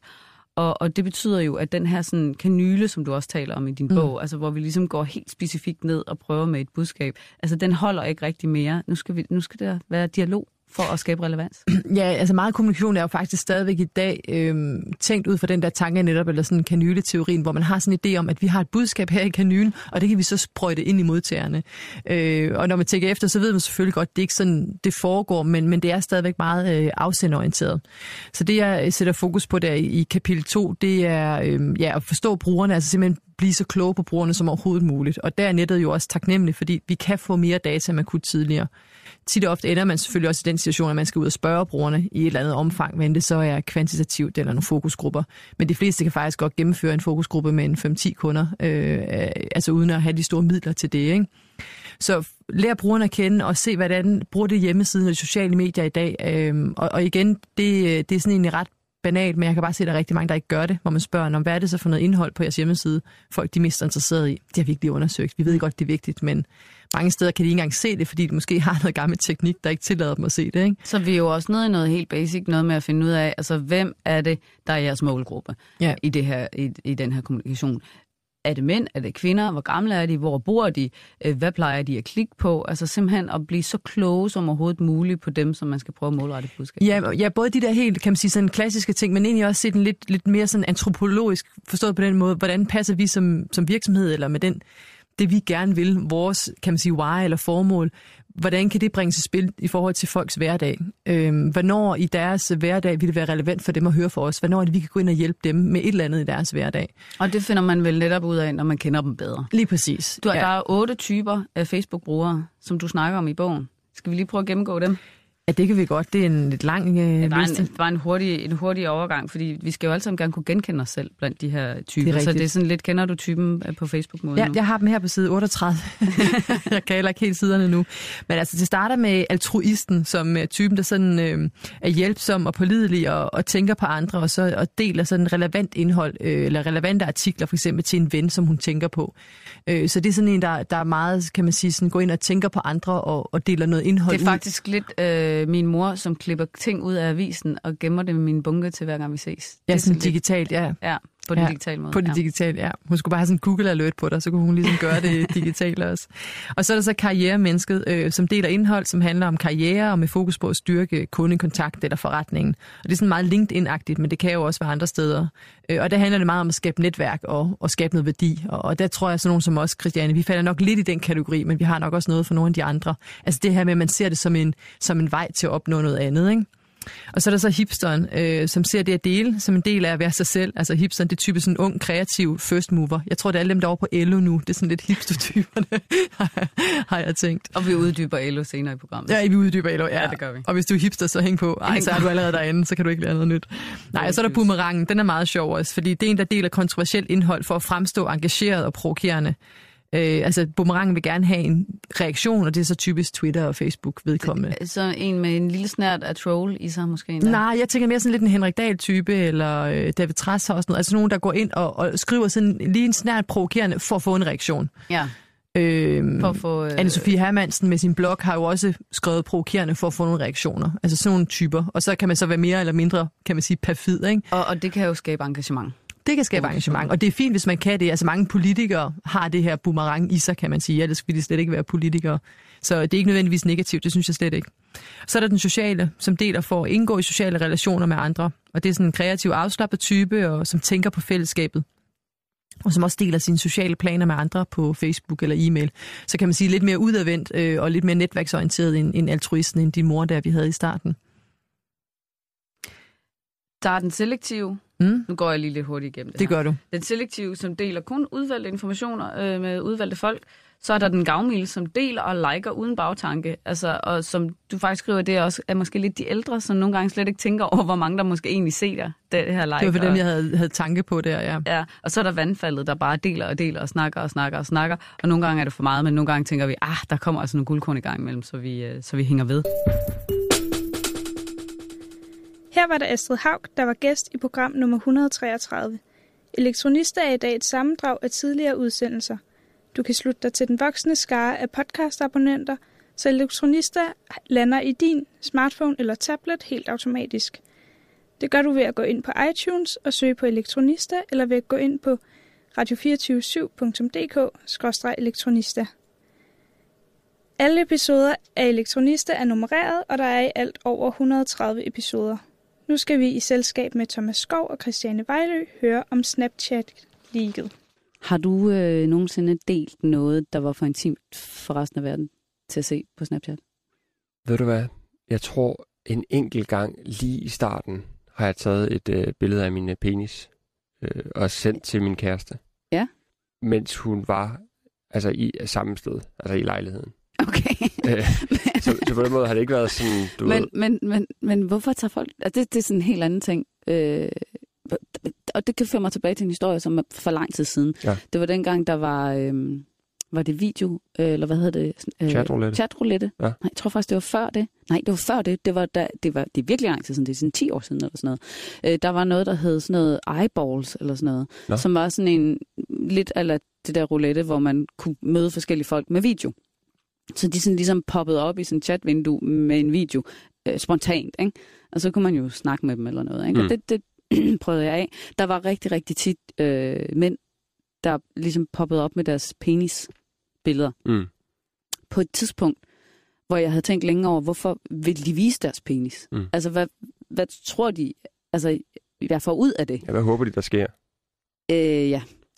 Og det betyder jo, at den her sådan kanyle, som du også taler om i din bog, altså hvor vi ligesom går helt specifikt ned og prøver med et budskab, altså den holder ikke rigtig mere. Nu skal der være dialog for at skabe relevans. Ja, altså meget kommunikation er jo faktisk stadigvæk i dag tænkt ud fra den der tanke netop, eller sådan kanyleteorien, hvor man har sådan en idé om, at vi har et budskab her i kanylen, og det kan vi så sprøjte ind i modtagerne. Og når man tænker efter, så ved man selvfølgelig godt, at det ikke sådan, det foregår, men det er stadigvæk meget afsenderorienteret. Så det, jeg sætter fokus på der i kapitel 2, det er at forstå brugerne, altså simpelthen blive så kloge på brugerne som overhovedet muligt. Og der er nettet jo også taknemmelig, fordi vi kan få mere data, end man kunne tidligere. Tit og ofte ender man selvfølgelig også i den situation, at man skal ud og spørge brugerne i et eller andet omfang, men det så er kvantitativt eller nogle fokusgrupper. Men de fleste kan faktisk godt gennemføre en fokusgruppe med en 5-10 kunder, altså uden at have de store midler til det, ikke? Så lær brugerne at kende og se, hvordan bruger det hjemmesiden og de sociale medier i dag. Og igen, det er sådan egentlig ret banalt, men jeg kan bare se, at der er rigtig mange, der ikke gør det, hvor man spørger, hvad er det så for noget indhold på jeres hjemmeside, folk de er mest interesseret i. Det har vi ikke lige undersøgt. Vi ved godt, det er vigtigt, men mange steder kan de ikke engang se det, fordi de måske har noget gammel teknik, der ikke tillader dem at se det, ikke? Så vi er jo også nede i noget helt basic, noget med at finde ud af, altså hvem er det, der er jeres målgruppe i det her, i den her kommunikation. Er det mænd? Er det kvinder? Hvor gamle er de? Hvor bor de? Hvad plejer de at klikke på? Altså simpelthen at blive så kloge som overhovedet muligt på dem, som man skal prøve at målrette budskab. Ja, både de der helt, kan man sige, sådan klassiske ting, men egentlig også se den lidt mere sådan antropologisk forstået på den måde. Hvordan passer vi som virksomhed, eller med det vi gerne vil, vores, kan man sige, why eller formål, hvordan kan det bringes i spil i forhold til folks hverdag? Hvornår i deres hverdag vil det være relevant for dem at høre for os? Hvornår er det, vi kan gå ind og hjælpe dem med et eller andet i deres hverdag? Og det finder man vel netop ud af, når man kender dem bedre. Lige præcis. Der er 8 typer af Facebook-brugere, som du snakker om i bogen. Skal vi lige prøve at gennemgå dem? Ja, det kan vi godt. Det er en lidt lang liste. Bare en hurtig overgang, fordi vi skal jo alle sammen gerne kunne genkende os selv blandt de her typer. Så det er sådan lidt, kender du typen på Facebook-måden? Ja, jeg har dem her på side 38. Jeg kan heller ikke helt siderne nu. Men altså, det starter med altruisten, som er typen, der sådan er hjælpsom og pålidelig og tænker på andre, og deler sådan relevant indhold, eller relevante artikler, for eksempel til en ven, som hun tænker på. Så det er sådan en, der er meget, kan man sige, sådan, går ind og tænker på andre og deler noget indhold. Det er faktisk lidt min mor, som klipper ting ud af avisen og gemmer det med min bunke til hver gang vi ses. Ja, sådan digitalt, ja. Ja, på den digitale måde. På det digitale, ja. Hun skulle bare have sådan en Google Alert på dig, så kunne hun ligesom gøre det digitalt også. Og så er der så karrieremennesket, som deler indhold, som handler om karriere og med fokus på at styrke kundekontakt eller forretningen. Og det er sådan meget LinkedIn-agtigt, men det kan jo også være andre steder. Og der handler det meget om at skabe netværk og skabe noget værdi. Og der tror jeg sådan nogen som os, Christiane, vi falder nok lidt i den kategori, men vi har nok også noget for nogle af de andre. Altså det her med, at man ser det som en vej til at opnå noget andet, ikke? Og så er der så hipsteren, som ser det at dele som en del af at være sig selv. Altså hipsteren, det er typisk sådan en ung, kreativ first mover. Jeg tror, det er alle dem, der er over på Elo nu. Det er sådan lidt hipster-typerne, har jeg tænkt. Og vi uddyber Elo senere i programmet. Ja, vi uddyber Elo, ja. Det gør vi. Og hvis du er hipster, så hæng på. Ej, så er du allerede derinde, så kan du ikke lære noget nyt. Nej, og så er der boomerangen. Den er meget sjov også, fordi det er en, der deler kontroversielt indhold for at fremstå engageret og provokerende. Altså, boomerangen vil gerne have en reaktion, og det er så typisk Twitter og Facebook vedkommende. Så en med en lille snært af troll i sig måske endda? Nej, jeg tænker mere sådan lidt en Henrik Dahl-type, eller David Trads har også noget. Altså nogen, der går ind og skriver sådan lige en snært provokerende for at få en reaktion. Ja. For at få, Anne-Sophie Hermansen med sin blog har jo også skrevet provokerende for at få nogle reaktioner. Altså sådan nogle typer. Og så kan man så være mere eller mindre, kan man sige, perfid, ikke? Og det kan jo skabe engagement. Det kan skabe engagement, og det er fint, hvis man kan det. Altså mange politikere har det her boomerang i sig, kan man sige. Ellers vil de slet ikke være politikere. Så det er ikke nødvendigvis negativt, det synes jeg slet ikke. Så er der den sociale, som deler for at indgå i sociale relationer med andre. Og det er sådan en kreativ, afslappet type, og som tænker på fællesskabet. Og som også deler sine sociale planer med andre på Facebook eller e-mail. Så kan man sige lidt mere udadvendt og lidt mere netværksorienteret end altruisten, end din mor, der vi havde i starten. Der er den selektive. Nu går jeg lige lidt hurtigt igennem det. Det gør du. Den selektive, som deler kun udvalgte informationer med udvalgte folk. Så er der den gavmilde, som deler og liker uden bagtanke. Altså, og som du faktisk skriver, det er også er måske lidt de ældre, som nogle gange slet ikke tænker over, hvor mange der måske egentlig ser det her like. Det var for dem, jeg havde tanke på der, ja. Ja, og så er der vandfaldet, der bare deler og deler og snakker. Og nogle gange er det for meget, men nogle gange tænker vi, der kommer altså nogle guldkorn i gang imellem, så vi hænger ved. Her var der Astrid Haug, der var gæst i program nummer 133. Elektronista er i dag et sammendrag af tidligere udsendelser. Du kan slutte dig til den voksne skare af podcastabonnenter, så Elektronista lander i din smartphone eller tablet helt automatisk. Det gør du ved at gå ind på iTunes og søge på Elektronista, eller ved at gå ind på radio247.dk/elektronista. Alle episoder af Elektronista er nummereret, og der er i alt over 130 episoder. Nu skal vi i selskab med Thomas Skov og Christiane Vejlø høre om Snapchat-leaget. Har du nogensinde delt noget, der var for intimt for resten af verden til at se på Snapchat? Ved du hvad? Jeg tror en enkelt gang lige i starten har jeg taget et billede af min penis og sendt til min kæreste. Ja. Mens hun var altså i samme sted, altså i lejligheden. Okay. Så på den måde har det ikke været sådan, men hvorfor tager folk... Altså det er sådan en helt anden ting. Og det kan føre mig tilbage til en historie, som er for lang tid siden. Ja. Det var dengang, der var det video, eller hvad hedder det? Chatroulette. Ja. Nej, jeg tror faktisk, det var før det. Nej, det var før det. Det er virkelig lang tid siden. Det er sådan 10 år siden eller sådan noget. Der var noget, der hed sådan noget eyeballs eller sådan noget. Nå. Som var sådan en lidt eller det der roulette, hvor man kunne møde forskellige folk med video. Så de sådan ligesom poppede op i sådan et chatvindue med en video spontant, ikke? Og så kunne man jo snakke med dem eller noget, ikke? Og det prøvede jeg af. Der var rigtig, rigtig tit mænd, der ligesom poppede op med deres penisbilleder. På et tidspunkt, hvor jeg havde tænkt længe over, hvorfor vil de vise deres penis? Altså, hvad tror de, altså, hvad får ud af det? Ja, hvad håber de, der sker? Ja.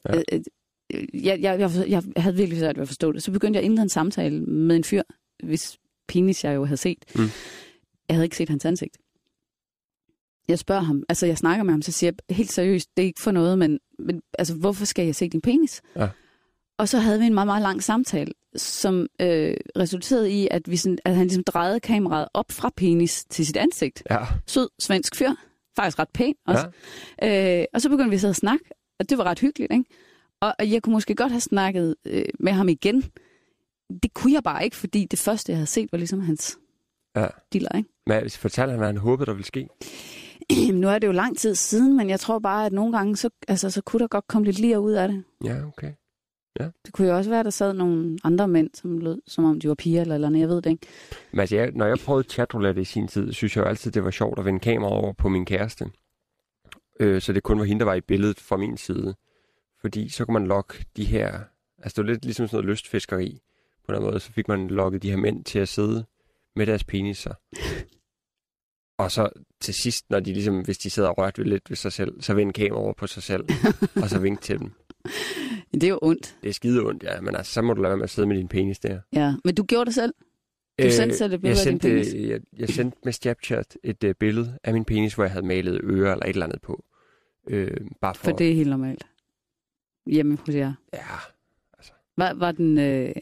Jeg havde virkelig svært ved at forstå det. Så begyndte jeg at indlede en samtale med en fyr, hvis penis jeg jo havde set. Jeg havde ikke set hans ansigt. Jeg spørger ham, altså jeg snakker med ham, så siger jeg helt seriøst, det er ikke for noget, men altså hvorfor skal jeg se din penis? Ja. Og så havde vi en meget, meget lang samtale, som resulterede i, at han ligesom drejede kameraet op fra penis til sit ansigt. Ja. Sød svensk fyr. Faktisk ret pæn også. Ja. Og så begyndte vi så at snakke, og det var ret hyggeligt, ikke? Og jeg kunne måske godt have snakket med ham igen. Det kunne jeg bare ikke, fordi det første, jeg havde set, var ligesom hans dealer, ikke? Men fortalte han, hvad han håbede, der ville ske? Nu er det jo lang tid siden, men jeg tror bare, at nogle gange, så kunne der godt komme lidt lir ud af det. Ja, okay. Ja. Det kunne jo også være, at der sad nogle andre mænd, som lød, som om de var piger eller noget, jeg ved det ikke. Men altså, når jeg prøvede chatroulette i sin tid, synes jeg jo altid, det var sjovt at vende kamera over på min kæreste. Så det kun var hende, der var i billedet fra min side. Fordi så kunne man lokke de her... Altså det var lidt ligesom sådan noget lystfiskeri. På den måde, så fik man lokket de her mænd til at sidde med deres peniser. Og så til sidst, når de ligesom, hvis de sidder og rørt lidt ved sig selv, så vende kamera over på sig selv, og så vinke til dem. Det er jo ondt. Det er skide ondt, ja. Men altså, så må du lade være med at sidde med din penis der. Ja, men du gjorde det selv? Du sendte selv et billede af din penis? Jeg sendte med Snapchat et billede af min penis, hvor jeg havde malet ører eller et eller andet på. Bare for det er helt normalt. Hjemme hos jer? Ja. Altså. Var den...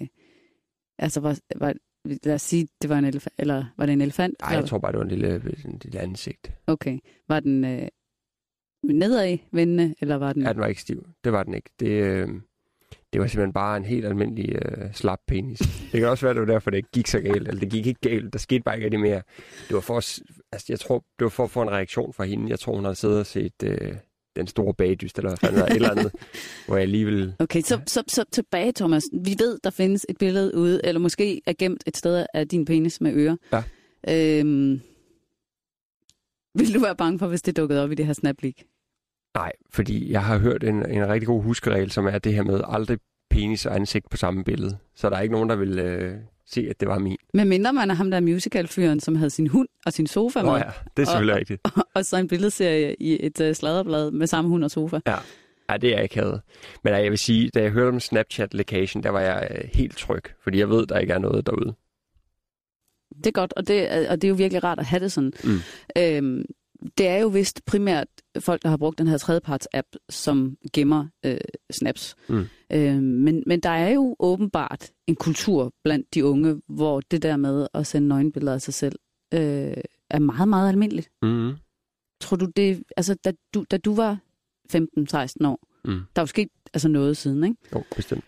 lad os sige, det var en elefant, eller var det en elefant? Nej, jeg tror bare, det var en lille ansigt. Okay. Var den nedadvendende, eller var den... Ja, den var ikke stiv. Det var den ikke. Det var simpelthen bare en helt almindelig slap penis. Det kan også være, det var derfor, det ikke gik så galt. Eller det gik ikke galt. Der skete bare ikke rigtig mere. Det var for jeg tror, det var for at få en reaktion fra hende. Jeg tror, hun havde siddet og set den store bagdyst, eller hvad fanden et eller andet, hvor jeg alligevel... Okay, så tilbage, Thomas. Vi ved, der findes et billede ude, eller måske er gemt et sted af din penis med ører. Ja. Vil du være bange for, hvis det dukkede op i det her snap-leak? Nej, fordi jeg har hørt en rigtig god huskeregel, som er det her med aldrig penis og ansigt på samme billede. Så der er ikke nogen, der vil se, at det var min. Men mindre man er ham der musical-fyren, som havde sin hund og sin sofa med. Ja, det er selvfølgelig rigtigt. Og så en billedserie i et sladderblad med samme hund og sofa. Ja, det er jeg ikke havde. Men jeg vil sige, da jeg hørte om Snapchat-location, der var jeg helt tryg, fordi jeg ved, der ikke er noget derude. Det er godt, og det er jo virkelig rart at have det sådan. Det er jo vist primært folk, der har brugt den her tredjeparts-app, som gemmer snaps. Men der er jo åbenbart en kultur blandt de unge, hvor det der med at sende nøgenbilleder af sig selv er meget, meget almindeligt. Tror du det, altså da du var 15-16 år, der er jo sket noget siden, ikke? Jo, bestemt.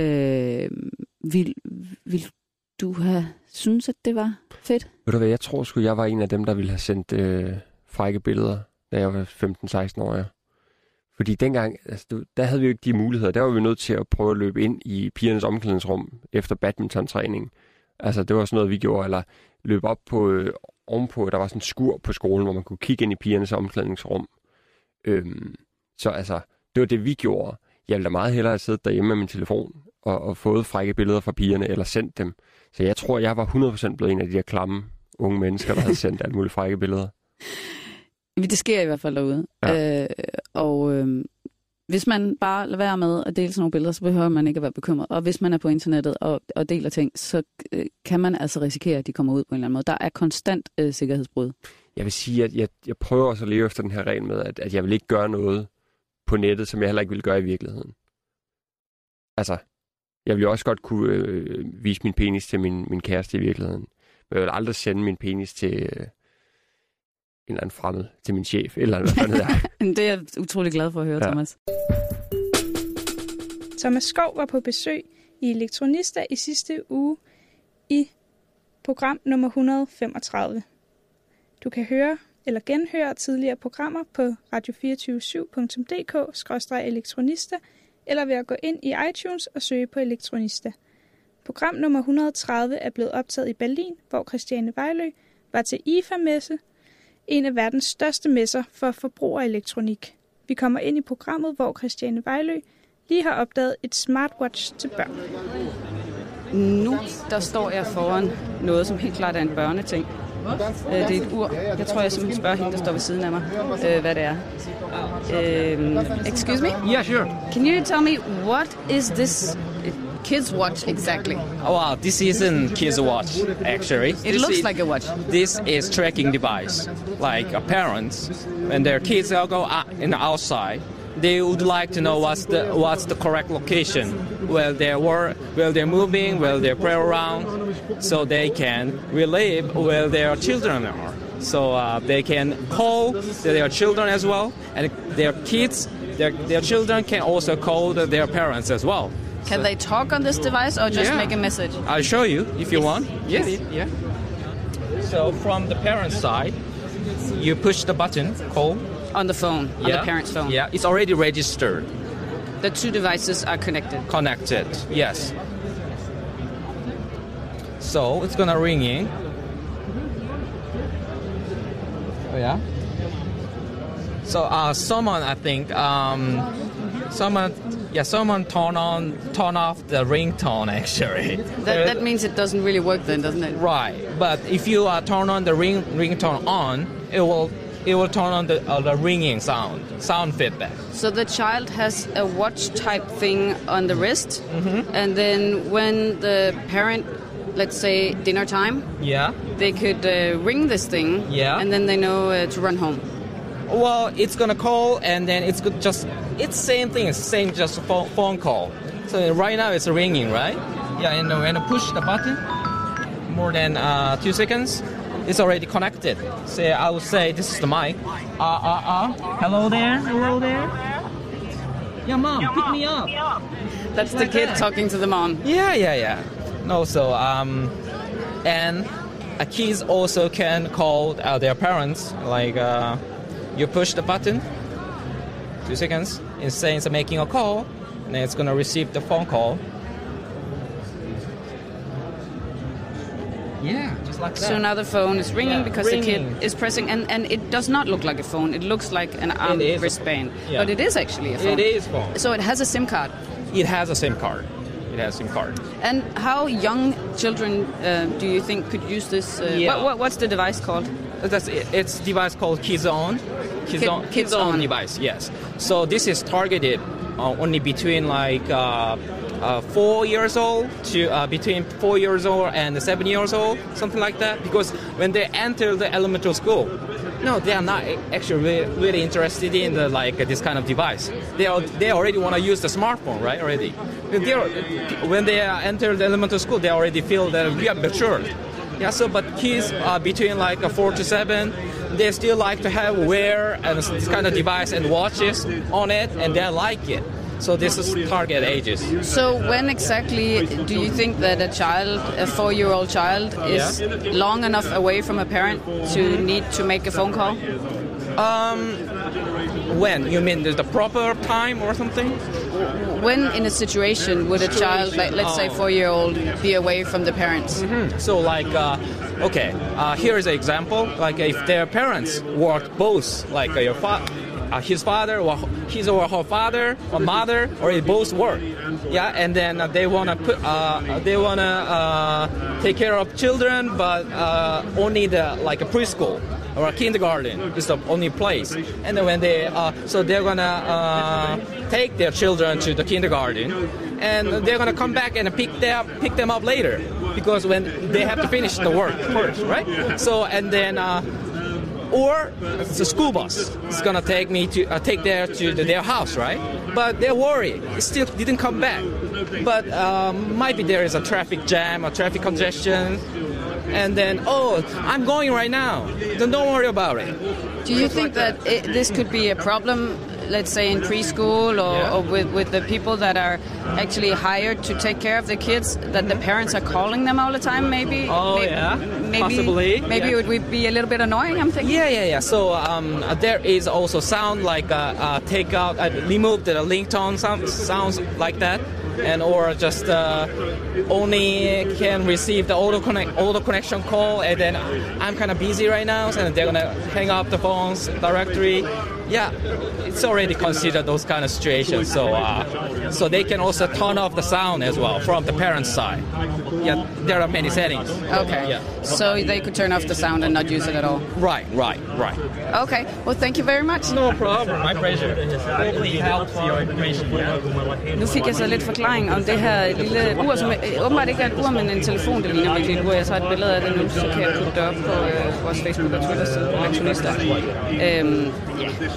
Vil du have synes, at det var fedt? Ved du hvad, jeg tror sgu, jeg var en af dem, der ville have sendt frække billeder, da jeg var 15-16 år. Ja. Fordi dengang, altså, der havde vi jo ikke de muligheder. Der var vi nødt til at prøve at løbe ind i pigernes omklædningsrum efter badmintontræning. Altså, det var sådan noget, vi gjorde. Eller løbe op på ovenpå, der var sådan en skur på skolen, hvor man kunne kigge ind i pigernes omklædningsrum. Så altså, det var det, vi gjorde. Jeg ville da meget hellere have siddet derhjemme med min telefon og fået frække billeder fra pigerne, eller sendt dem. Så jeg tror, jeg var 100% blevet en af de der klamme unge mennesker, der havde sendt alle mulige frække billeder. Det sker i hvert fald derude. Ja. Hvis man bare lader være med at dele sådan nogle billeder, så behøver man ikke at være bekymret. Og hvis man er på internettet og deler ting, så kan man altså risikere, at de kommer ud på en eller anden måde. Der er konstant sikkerhedsbrud. Jeg vil sige, at jeg prøver også at leve efter den her regel med, at jeg vil ikke gøre noget på nettet, som jeg heller ikke vil gøre i virkeligheden. Altså, jeg vil jo også godt kunne vise min penis til min kæreste i virkeligheden. Men jeg vil aldrig sende min penis til en eller anden fremmed, til min chef, eller hvad fanden der. Det er jeg utrolig glad for at høre, Thomas. Thomas Skov var på besøg i Elektronista i sidste uge i program nummer 135. Du kan høre eller genhøre tidligere programmer på radio247.dk/elektronista eller ved at gå ind i iTunes og søge på Elektronista. Program nummer 130 er blevet optaget i Berlin, hvor Christiane Vejlø var til IFA-messe, en af verdens største messer for forbrugerelektronik. Vi kommer ind i programmet, hvor Christiane Vejlø lige har opdaget et smartwatch til børn. Nu der står jeg foran noget, som helt klart er en børneting. Det er et ur. Jeg tror, jeg simpelthen spørger hende, der står ved siden af mig, hvad det er. Excuse me? Yeah, sure. Can you tell me, what is this kids watch exactly? Well, this isn't kids watch, actually. It looks like a watch. This is tracking device. Like parents, when their kids all go out in the outside, they would like to know what's the correct location, where they're moving, where they play around, so they can relive where their children are. So they can call their children as well, and their kids, their children can also call their parents as well. Can they talk on this device or just make a message? I'll show you if you want. Yes. Yeah. So from the parent's side, you push the button, call. On the phone, on the parent's phone. Yeah, it's already registered. The two devices are connected. Connected, yes. So it's gonna ring in. Oh yeah. So someone, I think, someone turn off the ringtone actually. That means it doesn't really work then, doesn't it? Right, but if you turn on the ringtone on, it will turn on the ringing sound feedback. So the child has a watch type thing on the wrist, and then when the parent, let's say dinner time, they could ring this thing, and then they know to run home. Well, it's gonna call, and then it's same thing. It's same just phone call. So right now it's ringing, right? Yeah, and when I push the button, more than 2 seconds, it's already connected. So I would say this is the mic. Hello there. Yeah, mom, pick me up. That's the kid talking to the mom. Yeah. No, so and kids also can call their parents. Like you push the button, 2 seconds. It's saying it's making a call, and then it's gonna receive the phone call. Yeah, just like that. So now the phone is ringing because the kid is pressing, and it does not look like a phone. It looks like an arm wristband, but it is actually a phone. It is a phone. So it has a SIM card. It has a SIM card. And how young children do you think could use this? What's the device called? It's a device called KidZone. KidZone device, yes. So this is targeted only between 4 years old to between 4 years old and 7 years old, something like that. Because when they enter the elementary school, no, they are not actually really interested in this kind of device. They already want to use the smartphone, right? Already, when they enter the elementary school, they already feel that we are matured. Yeah. So, but kids between 4 to 7, they still like to wear this kind of device and watches on it, and they like it. So this is target ages. So when exactly do you think that a 4-year-old child, is long enough away from a parent to need to make a phone call? When? You mean the proper time or something? When in a situation would a child, let's say 4-year-old, be away from the parents? Mm-hmm. So here is an example. If their parents work both, his father or his or her father or mother, or they both work, and then they wanna take care of children, but only a preschool or a kindergarten is the only place. And then when they're gonna take their children to the kindergarten, and they're gonna come back and pick them up later, because when they have to finish the work first, right? So and then. Or the school bus is gonna take them to their house, right? But they're worried; it still didn't come back. But might be there is a traffic jam or traffic congestion, and then I'm going right now. Then don't worry about it. Do you think that this could be a problem? Let's say in preschool or with the people that are actually hired to take care of the kids, that the parents are calling them all the time, maybe? Possibly. Maybe it would be a little bit annoying, I'm thinking. Yeah. So there is also sound take out, remove the ringtone sounds like that, and or just only can receive the auto connection call, and then I'm kind of busy right now, so they're gonna hang up the phones directly. Yeah, it's already considered those kind of situations. So they can also turn off the sound as well from the parent's side. Yeah, there are many settings. Okay. Yeah. So they could turn off the sound and not use it at all. Right. Okay. Well, thank you very much. No problem. My pleasure. Hopefully it helps your information. Nu fik jeg så lidt forklaring om det her lille ur, som åbenbart ikke er et ur, men en telefon, det ligner virkelig et ur. Jeg tager et billede af det nu, så kan jeg putte det op på vores Facebook og Twitter-side, Elektronister.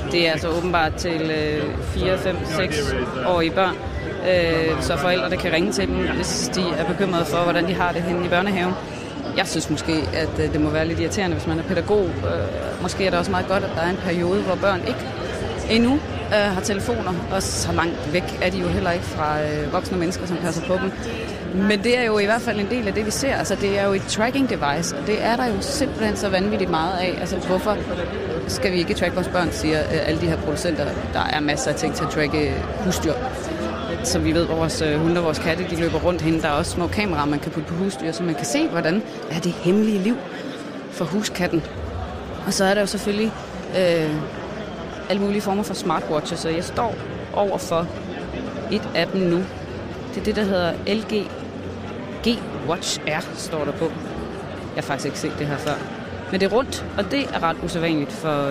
det er altså åbenbart til 4, 5, 6-årige børn. Så forældre, der kan ringe til dem, hvis de er bekymrede for, hvordan de har det henne i børnehaven. Jeg synes måske, at det må være lidt irriterende, hvis man er pædagog. Måske er det også meget godt, at der er en periode, hvor børn ikke endnu har telefoner, og så langt væk er de jo heller ikke fra voksne mennesker, som passer på dem. Men det er jo i hvert fald en del af det, vi ser. Altså, det er jo et tracking device, og det er der jo simpelthen så vanvittigt meget af. Altså, hvorfor skal vi ikke tracke vores børn, siger alle de her producenter. Der er masser af ting til at tracke husdyr. Så vi ved, hvor vores hunde og vores katte, de løber rundt henne. Der er også små kameraer, man kan putte på husdyr, så man kan se, hvordan er det hemmelige liv for huskatten. Og så er der jo selvfølgelig alle mulige former for smartwatches, så jeg står over for et af dem nu. Det er det, der hedder LG G-Watch R, står der på. Jeg har faktisk ikke set det her før. Men det er rundt, og det er ret usædvanligt for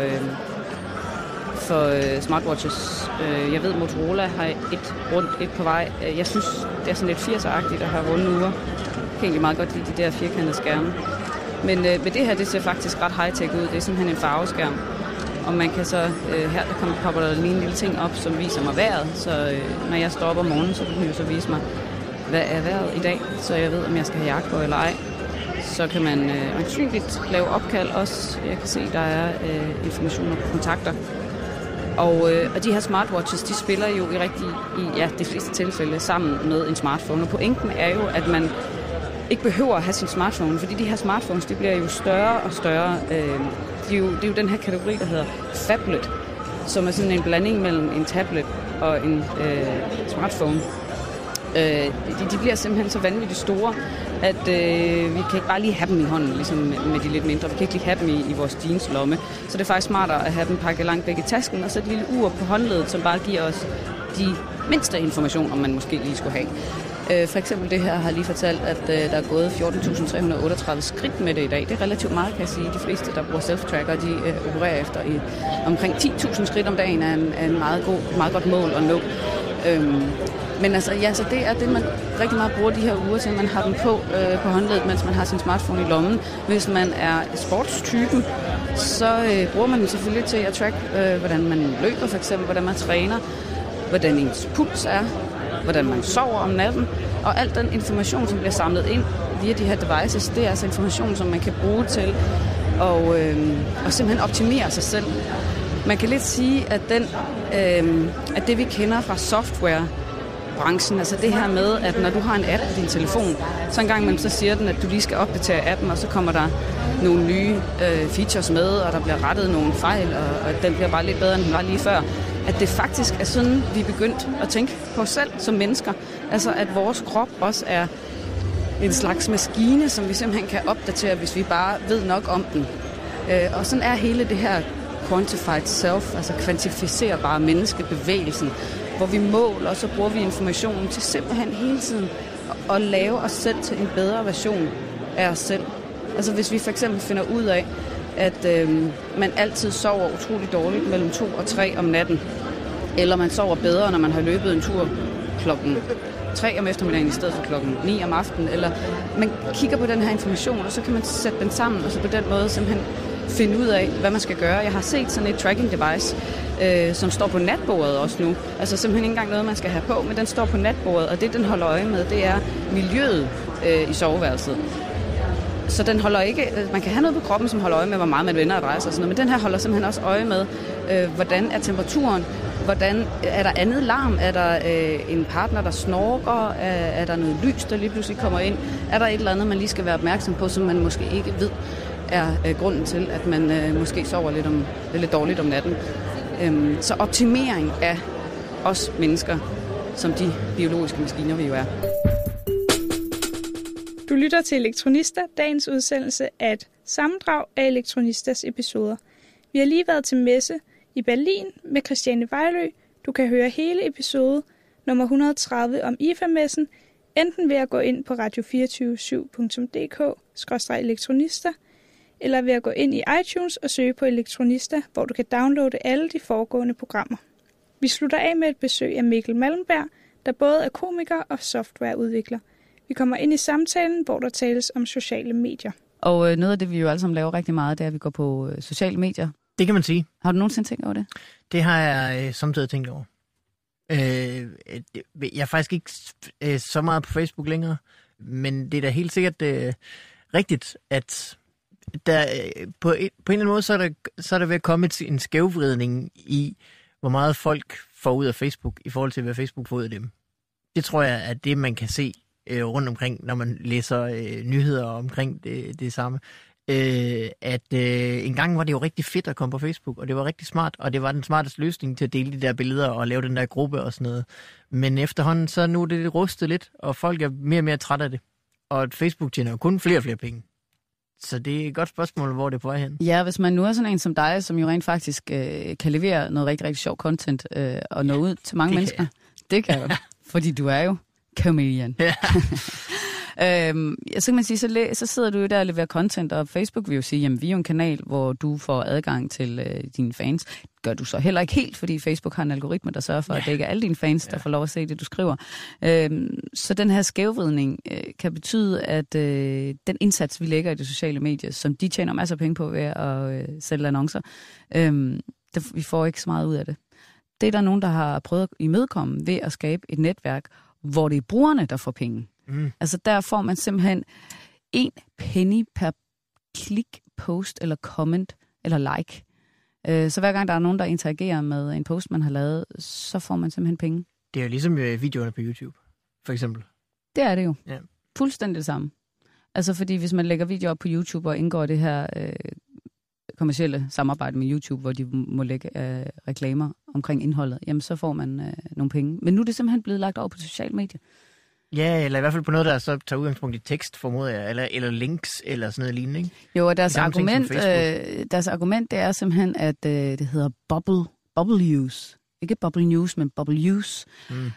smartwatches. Jeg ved, Motorola har et rundt, et på vej. Jeg synes, det er sådan lidt 80'er-agtigt at have runde ure. Jeg kan egentlig meget godt lide de der firkantede skærme. Men det her, det ser faktisk ret high-tech ud. Det er simpelthen en farveskærm. Og man kan så, her der popper der lige en lille ting op, som viser mig vejret. Så når jeg står op om morgenen, så kan den jo så vise mig, hvad er vejret i dag, så jeg ved, om jeg skal have jakke på eller ej. Så kan man ansynligt lave opkald også. Jeg kan se, der er informationer på kontakter. Og de her smartwatches, de spiller jo i de fleste tilfælde sammen med en smartphone. Og pointen er jo, at man ikke behøver at have sin smartphone, fordi de her smartphones, de bliver jo større og større. Det er jo den her kategori, der hedder phablet, som er sådan en blanding mellem en tablet og en smartphone. De bliver simpelthen så vanvittigt store, at vi kan ikke bare lige have dem i hånden, ligesom med de lidt mindre. Vi kan ikke lige have dem i vores jeanslomme. Så det er faktisk smartere at have dem pakket langt væk i tasken, og så et lille ur på håndledet, som bare giver os de mindste informationer, man måske lige skulle have. For eksempel det her har lige fortalt, at der er gået 14.338 skridt med det i dag. Det er relativt meget, kan jeg sige. De fleste, der bruger self-tracker, de opererer efter omkring 10.000 skridt om dagen er en meget godt mål at nå. Men altså, ja, så det er det, man rigtig meget bruger de her uger til. Man har dem på håndledet, mens man har sin smartphone i lommen. Hvis man er sportstypen, så bruger man den selvfølgelig til at track, hvordan man løber for eksempel, hvordan man træner, hvordan ens puls er, hvordan man sover om natten. Og al den information, som bliver samlet ind via de her devices, det er altså information, som man kan bruge til at simpelthen optimere sig selv. Man kan lidt sige, at det vi kender fra softwarebranchen, altså det her med, at når du har en app på din telefon, så en gang imellem så siger den, at du lige skal opdatere appen, og så kommer der nogle nye features med, og der bliver rettet nogle fejl, og den bliver bare lidt bedre, end den var lige før. At det faktisk er sådan, vi er begyndt at tænke på os selv som mennesker. Altså at vores krop også er en slags maskine, som vi simpelthen kan opdatere, hvis vi bare ved nok om den. Og sådan er hele det her quantified self, altså kvantificerbare menneskebevægelsen, hvor vi måler, og så bruger vi informationen til simpelthen hele tiden at lave os selv til en bedre version af os selv. Altså hvis vi for eksempel finder ud af, at man altid sover utroligt dårligt mellem 2 og 3 om natten, eller man sover bedre, når man har løbet en tur klokken 3 om eftermiddagen i stedet for klokken 9 om aftenen, eller man kigger på den her information, og så kan man sætte den sammen, og så på den måde simpelthen finde ud af, hvad man skal gøre. Jeg har set sådan et tracking device, som står på natbordet også nu. Altså simpelthen ikke engang noget, man skal have på, men den står på natbordet, og det, den holder øje med, det er miljøet i soveværelset. Så den holder ikke, man kan have noget på kroppen, som holder øje med, hvor meget man vender og drejer sig og sådan noget, men den her holder simpelthen også øje med, hvordan er temperaturen, hvordan er der andet larm, er der en partner, der snorker, er der noget lys, der lige pludselig kommer ind, er der et eller andet, man lige skal være opmærksom på, som man måske ikke ved, er grunden til, at man måske sover lidt dårligt om natten. Så optimering af os mennesker, som de biologiske maskiner vi jo er. Du lytter til Elektronista, dagens udsendelse af et sammendrag af Elektronistas episoder. Vi har lige været til messe i Berlin med Christiane Vejlø. Du kan høre hele episode nummer 130 om IFA-messen, enten ved at gå ind på radio247.dk/elektronista, eller ved at gå ind i iTunes og søge på Elektronista, hvor du kan downloade alle de foregående programmer. Vi slutter af med et besøg af Mikkel Malmberg, der både er komiker og softwareudvikler. Vi kommer ind i samtalen, hvor der tales om sociale medier. Og noget af det, vi jo alle sammen laver rigtig meget, det er, at vi går på sociale medier Det kan man sige. Har du nogensinde tænkt over det? Det har jeg samtidig tænkt over. Jeg er faktisk ikke så meget på Facebook længere, men det er da helt sikkert rigtigt, at der, på en eller anden måde, så er der ved at komme en skævvridning i, hvor meget folk får ud af Facebook, i forhold til, hvad Facebook får ud af dem. Det tror jeg er det, man kan se rundt omkring, når man læser nyheder omkring det samme. En gang var det jo rigtig fedt at komme på Facebook, og det var rigtig smart, og det var den smarteste løsning til at dele de der billeder og lave den der gruppe og sådan noget. Men efterhånden, så nu er det rustet lidt, og folk er mere og mere trætte af det. Og Facebook tjener jo kun flere og flere penge. Så det er et godt spørgsmål, hvor det er på vej hen. Ja, hvis man nu er sådan en som dig, som jo rent faktisk kan levere noget rigtig, rigtig sjov content og nå ud til mange mennesker. Det kan du, fordi du er jo comedian. Ja. Så kan man sige, så sidder du jo der og leverer content, og Facebook vil jo sige, jamen vi er jo en kanal, hvor du får adgang til dine fans. Gør du så heller ikke helt, fordi Facebook har en algoritme, der sørger for, at det ikke er alle dine fans, der får lov at se det, du skriver. Så den her skævvridning kan betyde, at den indsats, vi lægger i de sociale medier, som de tjener masser af penge på ved at sælge annoncer, vi får ikke så meget ud af det. Det er der nogen, der har prøvet at imødekomme ved at skabe et netværk, hvor det er brugerne, der får penge. Altså der får man simpelthen 1 penny per klik, post eller comment eller like. Så hver gang der er nogen, der interagerer med en post, man har lavet, så får man simpelthen penge. Det er jo ligesom videoerne på YouTube, for eksempel. Det er det jo. Ja. Fuldstændig det samme. Altså fordi hvis man lægger videoer op på YouTube og indgår det her kommercielle samarbejde med YouTube, hvor de må lægge reklamer omkring indholdet, jamen så får man nogle penge. Men nu er det simpelthen blevet lagt over på sociale medier. Ja, eller i hvert fald på noget, der så tager udgangspunkt i tekst, formoder jeg, eller links, eller sådan noget lignende, ikke? Jo, og deres argument, det er simpelthen, at det hedder bubble use. Ikke bubble news, men bubble use.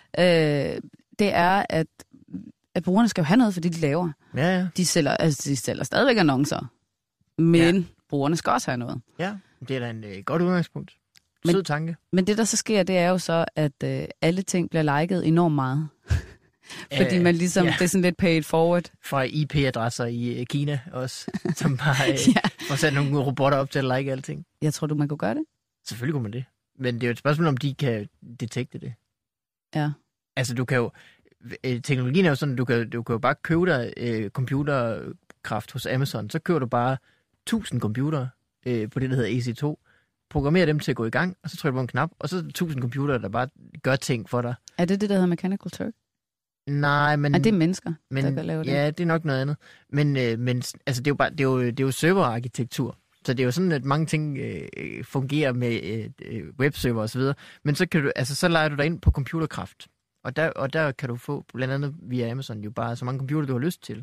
Det er, at brugerne skal jo have noget for det, de laver. Ja. De sælger stadigvæk annoncer, men brugerne skal også have noget. Ja, det er da en godt udgangspunkt. Sød tanke. Men det, der så sker, det er jo så, at alle ting bliver liket enormt meget. Fordi man ligesom, det er sådan lidt paid forward. Fra IP-adresser i Kina også, som bare får sat nogle robotter op til at like alting. Jeg tror, man kunne gøre det. Selvfølgelig kunne man det. Men det er jo et spørgsmål, om de kan detekte det. Ja. Altså, du kan jo... Teknologien er jo sådan, du kan jo bare købe dig computerkraft hos Amazon. Så køber du bare 1000 computere på det, der hedder EC2. Programmerer dem til at gå i gang, og så trykker du på en knap, og så er der 1000 computere, der bare gør ting for dig. Er det, der hedder Mechanical Turk? Nej, men... Er det mennesker, der kan lave det? Ja, det er nok noget andet. Men altså, det er jo serverarkitektur. Så det er jo sådan, at mange ting fungerer med webserver og så videre. Men så kan du, altså, så leger du dig ind på computerkraft. Og der kan du få, blandt andet via Amazon, jo bare så mange computer, du har lyst til.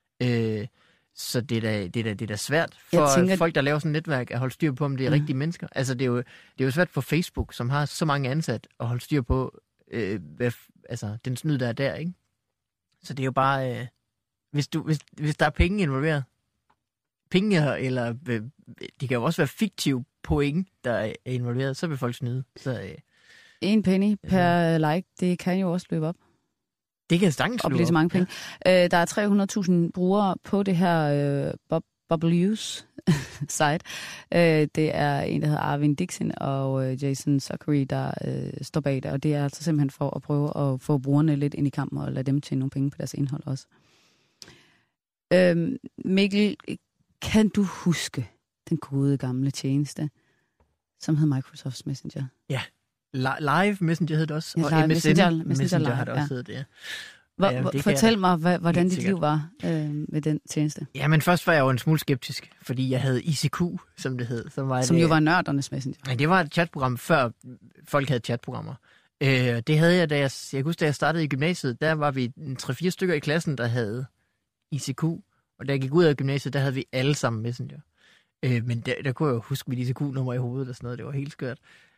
Så det er da svært for folk, der laver sådan et netværk, at holde styr på, om det er rigtige mennesker. Altså, det er jo svært for Facebook, som har så mange ansat, at holde styr på, den snyd, der er der, ikke? Så det er jo bare... Hvis der er penge involveret, eller det kan jo også være fiktive point, der er involveret, så vil folk snyde. Så, 1 penny per like, det kan jo også løbe op. Det kan sagtens løbe op. Og blive så mange penge. Ja. Der er 300.000 brugere på det her Bubble Use site. Det er en, der hedder Arvind Dixon og Jason Zachary, der står bag det. Og det er altså simpelthen for at prøve at få brugerne lidt ind i kampen og lade dem tjene nogle penge på deres indhold også. Mikkel, kan du huske den gode gamle tjeneste, som hed Microsoft Messenger? Ja, Live Messenger hed det også, ja, og MSN Messenger har det også heddet, ja. Fortæl mig, hvordan dit liv var med den tjeneste. Ja, men først var jeg jo en smule skeptisk, fordi jeg havde ICQ, som det hed. Som jo var nørdernes Messenger. Nej, det var et chatprogram, før folk havde chatprogrammer. Det havde jeg, jeg kan huske, da jeg startede i gymnasiet, der var vi 3-4 stykker i klassen, der havde ICQ. Og da jeg gik ud af gymnasiet, der havde vi alle sammen Messenger. Men der kunne jeg jo huske mit ICQ-nummer i hovedet og sådan noget. Det var helt skørt.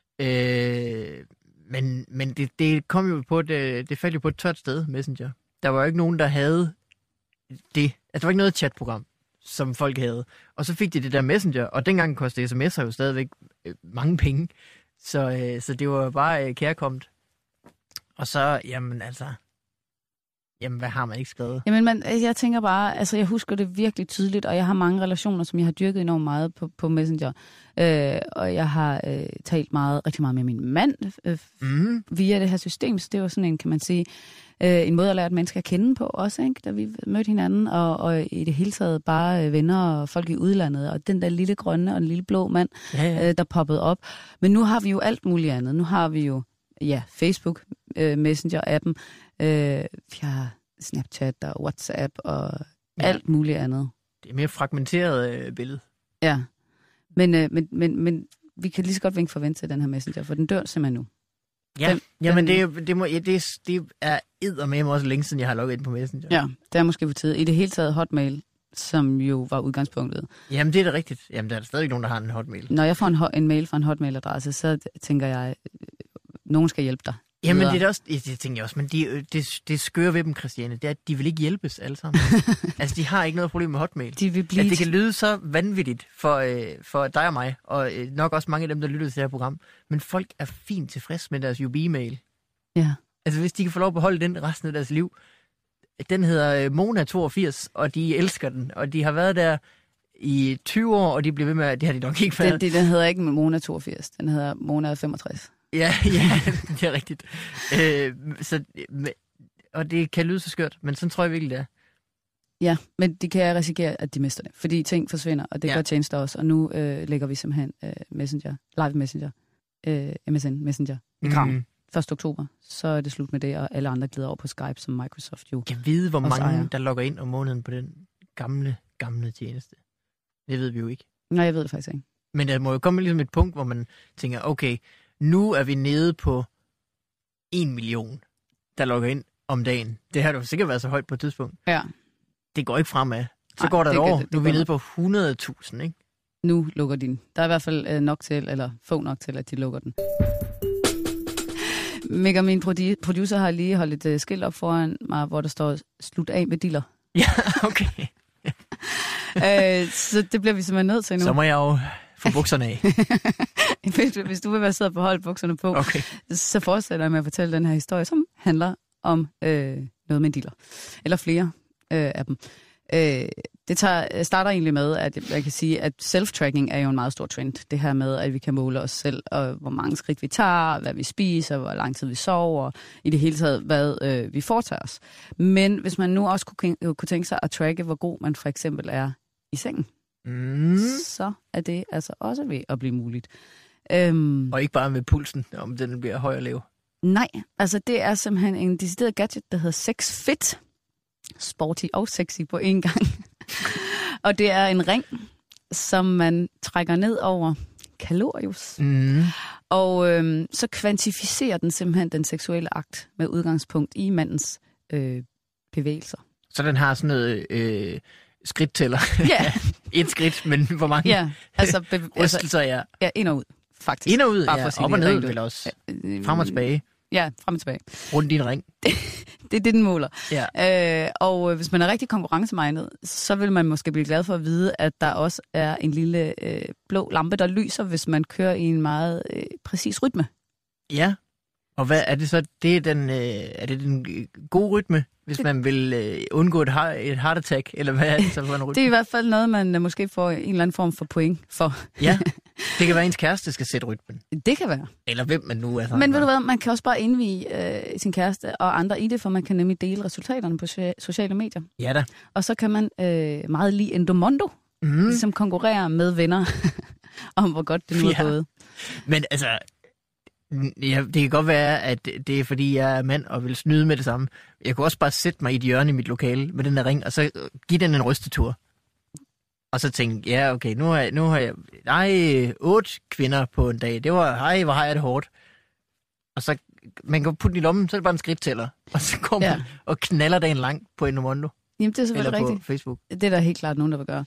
Men det kom jo på, det faldt jo på et tørt sted, Messenger. Der var jo ikke nogen, der havde det. Altså, der var ikke noget chatprogram, som folk havde. Og så fik de det der Messenger, og dengang kostede sms'er jo stadigvæk mange penge. Så det var bare kærkommet. Og så, jamen altså... Jamen, hvad har man ikke skrevet? Jamen, jeg tænker bare, altså jeg husker det virkelig tydeligt, og jeg har mange relationer, som jeg har dyrket enormt meget på Messenger. Og jeg har talt rigtig meget med min mand via det her system, så det var sådan en, kan man sige, en måde at lære et menneske at kende på også, ikke? Da vi mødte hinanden, og i det hele taget bare venner og folk i udlandet, og den der lille grønne og den lille blå mand, der poppede op. Men nu har vi jo alt muligt andet. Nu har vi jo Facebook, Messenger-appen, vi har Snapchat og WhatsApp og alt muligt andet. Det er mere fragmenteret billede. Ja, men vi kan lige så godt vinke farvel til den her Messenger, for den dør simpelthen nu. Ja, men det er eddermame også længe siden, jeg har logget ind på Messenger. Ja, det er måske på tide. I det hele taget Hotmail, som jo var udgangspunktet. Jamen, det er da rigtigt. Jamen, der er stadig nogen, der har en Hotmail. Når jeg får en mail fra en Hotmail-adresse, så tænker jeg, nogen skal hjælpe dig. Jamen, det er også, det tænker jeg også, men det skøre ved dem, Christiane, det er, at de vil ikke hjælpes alle sammen. Altså, de har ikke noget problem med Hotmail. De vil blive... det kan lyde så vanvittigt for dig og mig, og nok også mange af dem, der lytter til det her program, men folk er fint tilfreds med deres UB-mail. Ja. Altså, hvis de kan få lov at beholde den resten af deres liv. Den hedder Mona82, og de elsker den, og de har været der i 20 år, og de bliver ved med, det har de nok ikke været. Den hedder ikke Mona82, den hedder Mona65. Ja, det er rigtigt. Og det kan lyde så skørt, men sådan tror jeg virkelig, det er. Ja, men de kan risikere, at de mister det, fordi ting forsvinder, og det gør tjenester også. Og nu lægger vi simpelthen Messenger, live Messenger, MSN Messenger i graven. 1. oktober, så er det slut med det, og alle andre glider over på Skype, som Microsoft jo. Jeg ved, hvor mange, ejer. Der logger ind om måneden på den gamle tjeneste. Det ved vi jo ikke. Nej, jeg ved det faktisk ikke. Men der må jo komme ligesom et punkt, hvor man tænker, okay, nu er vi nede på 1 million, der logger ind om dagen. Det har jo sikkert været så højt på et tidspunkt. Ja. Det går ikke fremad. Så går der et år. Nu er vi nede på 100.000, ikke? Nu lukker de den. Der er i hvert fald nok til, eller få nok til, at de lukker den. Mega, min producer har lige holdt et skilt op foran mig, hvor der står, slut af med diller. Ja, okay. Så det bliver vi simpelthen nødt til nu. Så må jeg jo få bukserne af. Hvis du vil være sød at beholde bukserne på, okay. Så fortsætter jeg med at fortælle den her historie, som handler om noget med diller. Eller flere af dem. Det starter egentlig med, at jeg kan sige, at self-tracking er jo en meget stor trend. Det her med, at vi kan måle os selv, og hvor mange skridt vi tager, hvad vi spiser, hvor lang tid vi sover, og i det hele taget, hvad vi foretager os. Men hvis man nu også kunne tænke sig at tracke, hvor god man for eksempel er i sengen, så er det altså også ved at blive muligt. Og ikke bare med pulsen, om den bliver høj og lav. Nej, altså det er simpelthen en decideret gadget, der hedder SexFit. Sporty og sexy på en gang. Og det er en ring, som man trækker ned over kalorius. Og så kvantificerer den simpelthen den seksuelle akt med udgangspunkt i mandens bevægelser. Så den har sådan noget skridttæller? Ja. Et skridt, men hvor mange rystelser er? Ja, ind og ud, faktisk. Ind og ud, ja. Op og ned vel også. Frem og tilbage. Ja, frem og tilbage. Rundt i en ring. Det er det, den måler. Ja. Og hvis man er rigtig konkurrencemindet, så vil man måske blive glad for at vide, at der også er en lille blå lampe, der lyser, hvis man kører i en meget præcis rytme. Ja, og hvad er det så? Det er den gode rytme, hvis man vil undgå et heart attack, eller hvad er det så for en rytme? Det er i hvert fald noget, man måske får en eller anden form for point for. Ja, det kan være, ens kæreste skal sætte rytmen. Det kan være. Eller hvem man nu er. Men ved du hvad, man kan også bare indvige sin kæreste og andre i det, for man kan nemlig dele resultaterne på sociale medier. Ja da. Og så kan man meget lide Endomondo, som konkurrerer med venner om, hvor godt det nu er gået. Men altså, ja, det kan godt være, at det er, fordi jeg er mand og vil snyde med det samme. Jeg kunne også bare sætte mig i et hjørne i mit lokale med den der ring, og så give den en rystetur. Og så tænke, ja, okay, nu har jeg 8 kvinder på en dag. Det var, hvor har jeg det hårdt. Og så, man kan putte den i lommen, så er det bare en skridttæller. Og så kommer man og knaller dagen lang på Endomondo. Jamen, det er selvfølgelig rigtigt. Eller på Facebook. Det er der helt klart nogen, der vil gøre.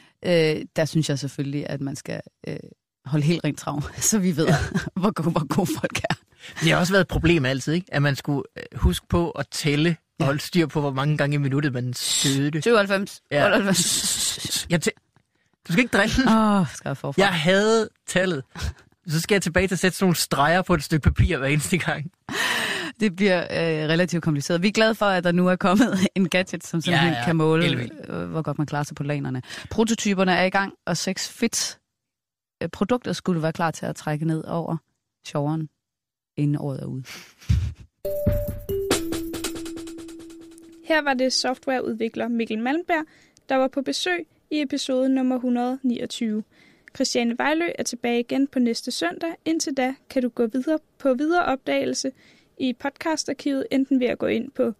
Der synes jeg selvfølgelig, at man skal holde helt rent trav, så vi ved, hvor gode folk er. Det har også været et problem altid, ikke? At man skulle huske på at tælle og holde styr på, hvor mange gange i minuttet man stødte. 97. Ja. 98. Du skal ikke drille. Skal jeg forfra? Jeg havde tallet. Så skal jeg tilbage til at sætte sådan nogle streger på et stykke papir hver eneste gang. Det bliver relativt kompliceret. Vi er glade for, at der nu er kommet en gadget, som simpelthen kan måle, hvor godt man klarer sig på lanerne. Prototyperne er i gang, og 6 Fit produktet skulle være klar til at trække ned over sjoveren, inden året er ude. Her var det softwareudvikler Mikkel Malmberg, der var på besøg i episode nummer 129. Christiane Vejlø er tilbage igen på næste søndag. Indtil da kan du gå videre på videre opdagelse i podcastarkivet, enten ved at gå ind på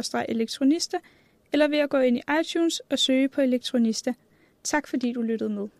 radio247.dk/elektronista, eller ved at gå ind i iTunes og søge på Elektronista. Tak fordi du lyttede med.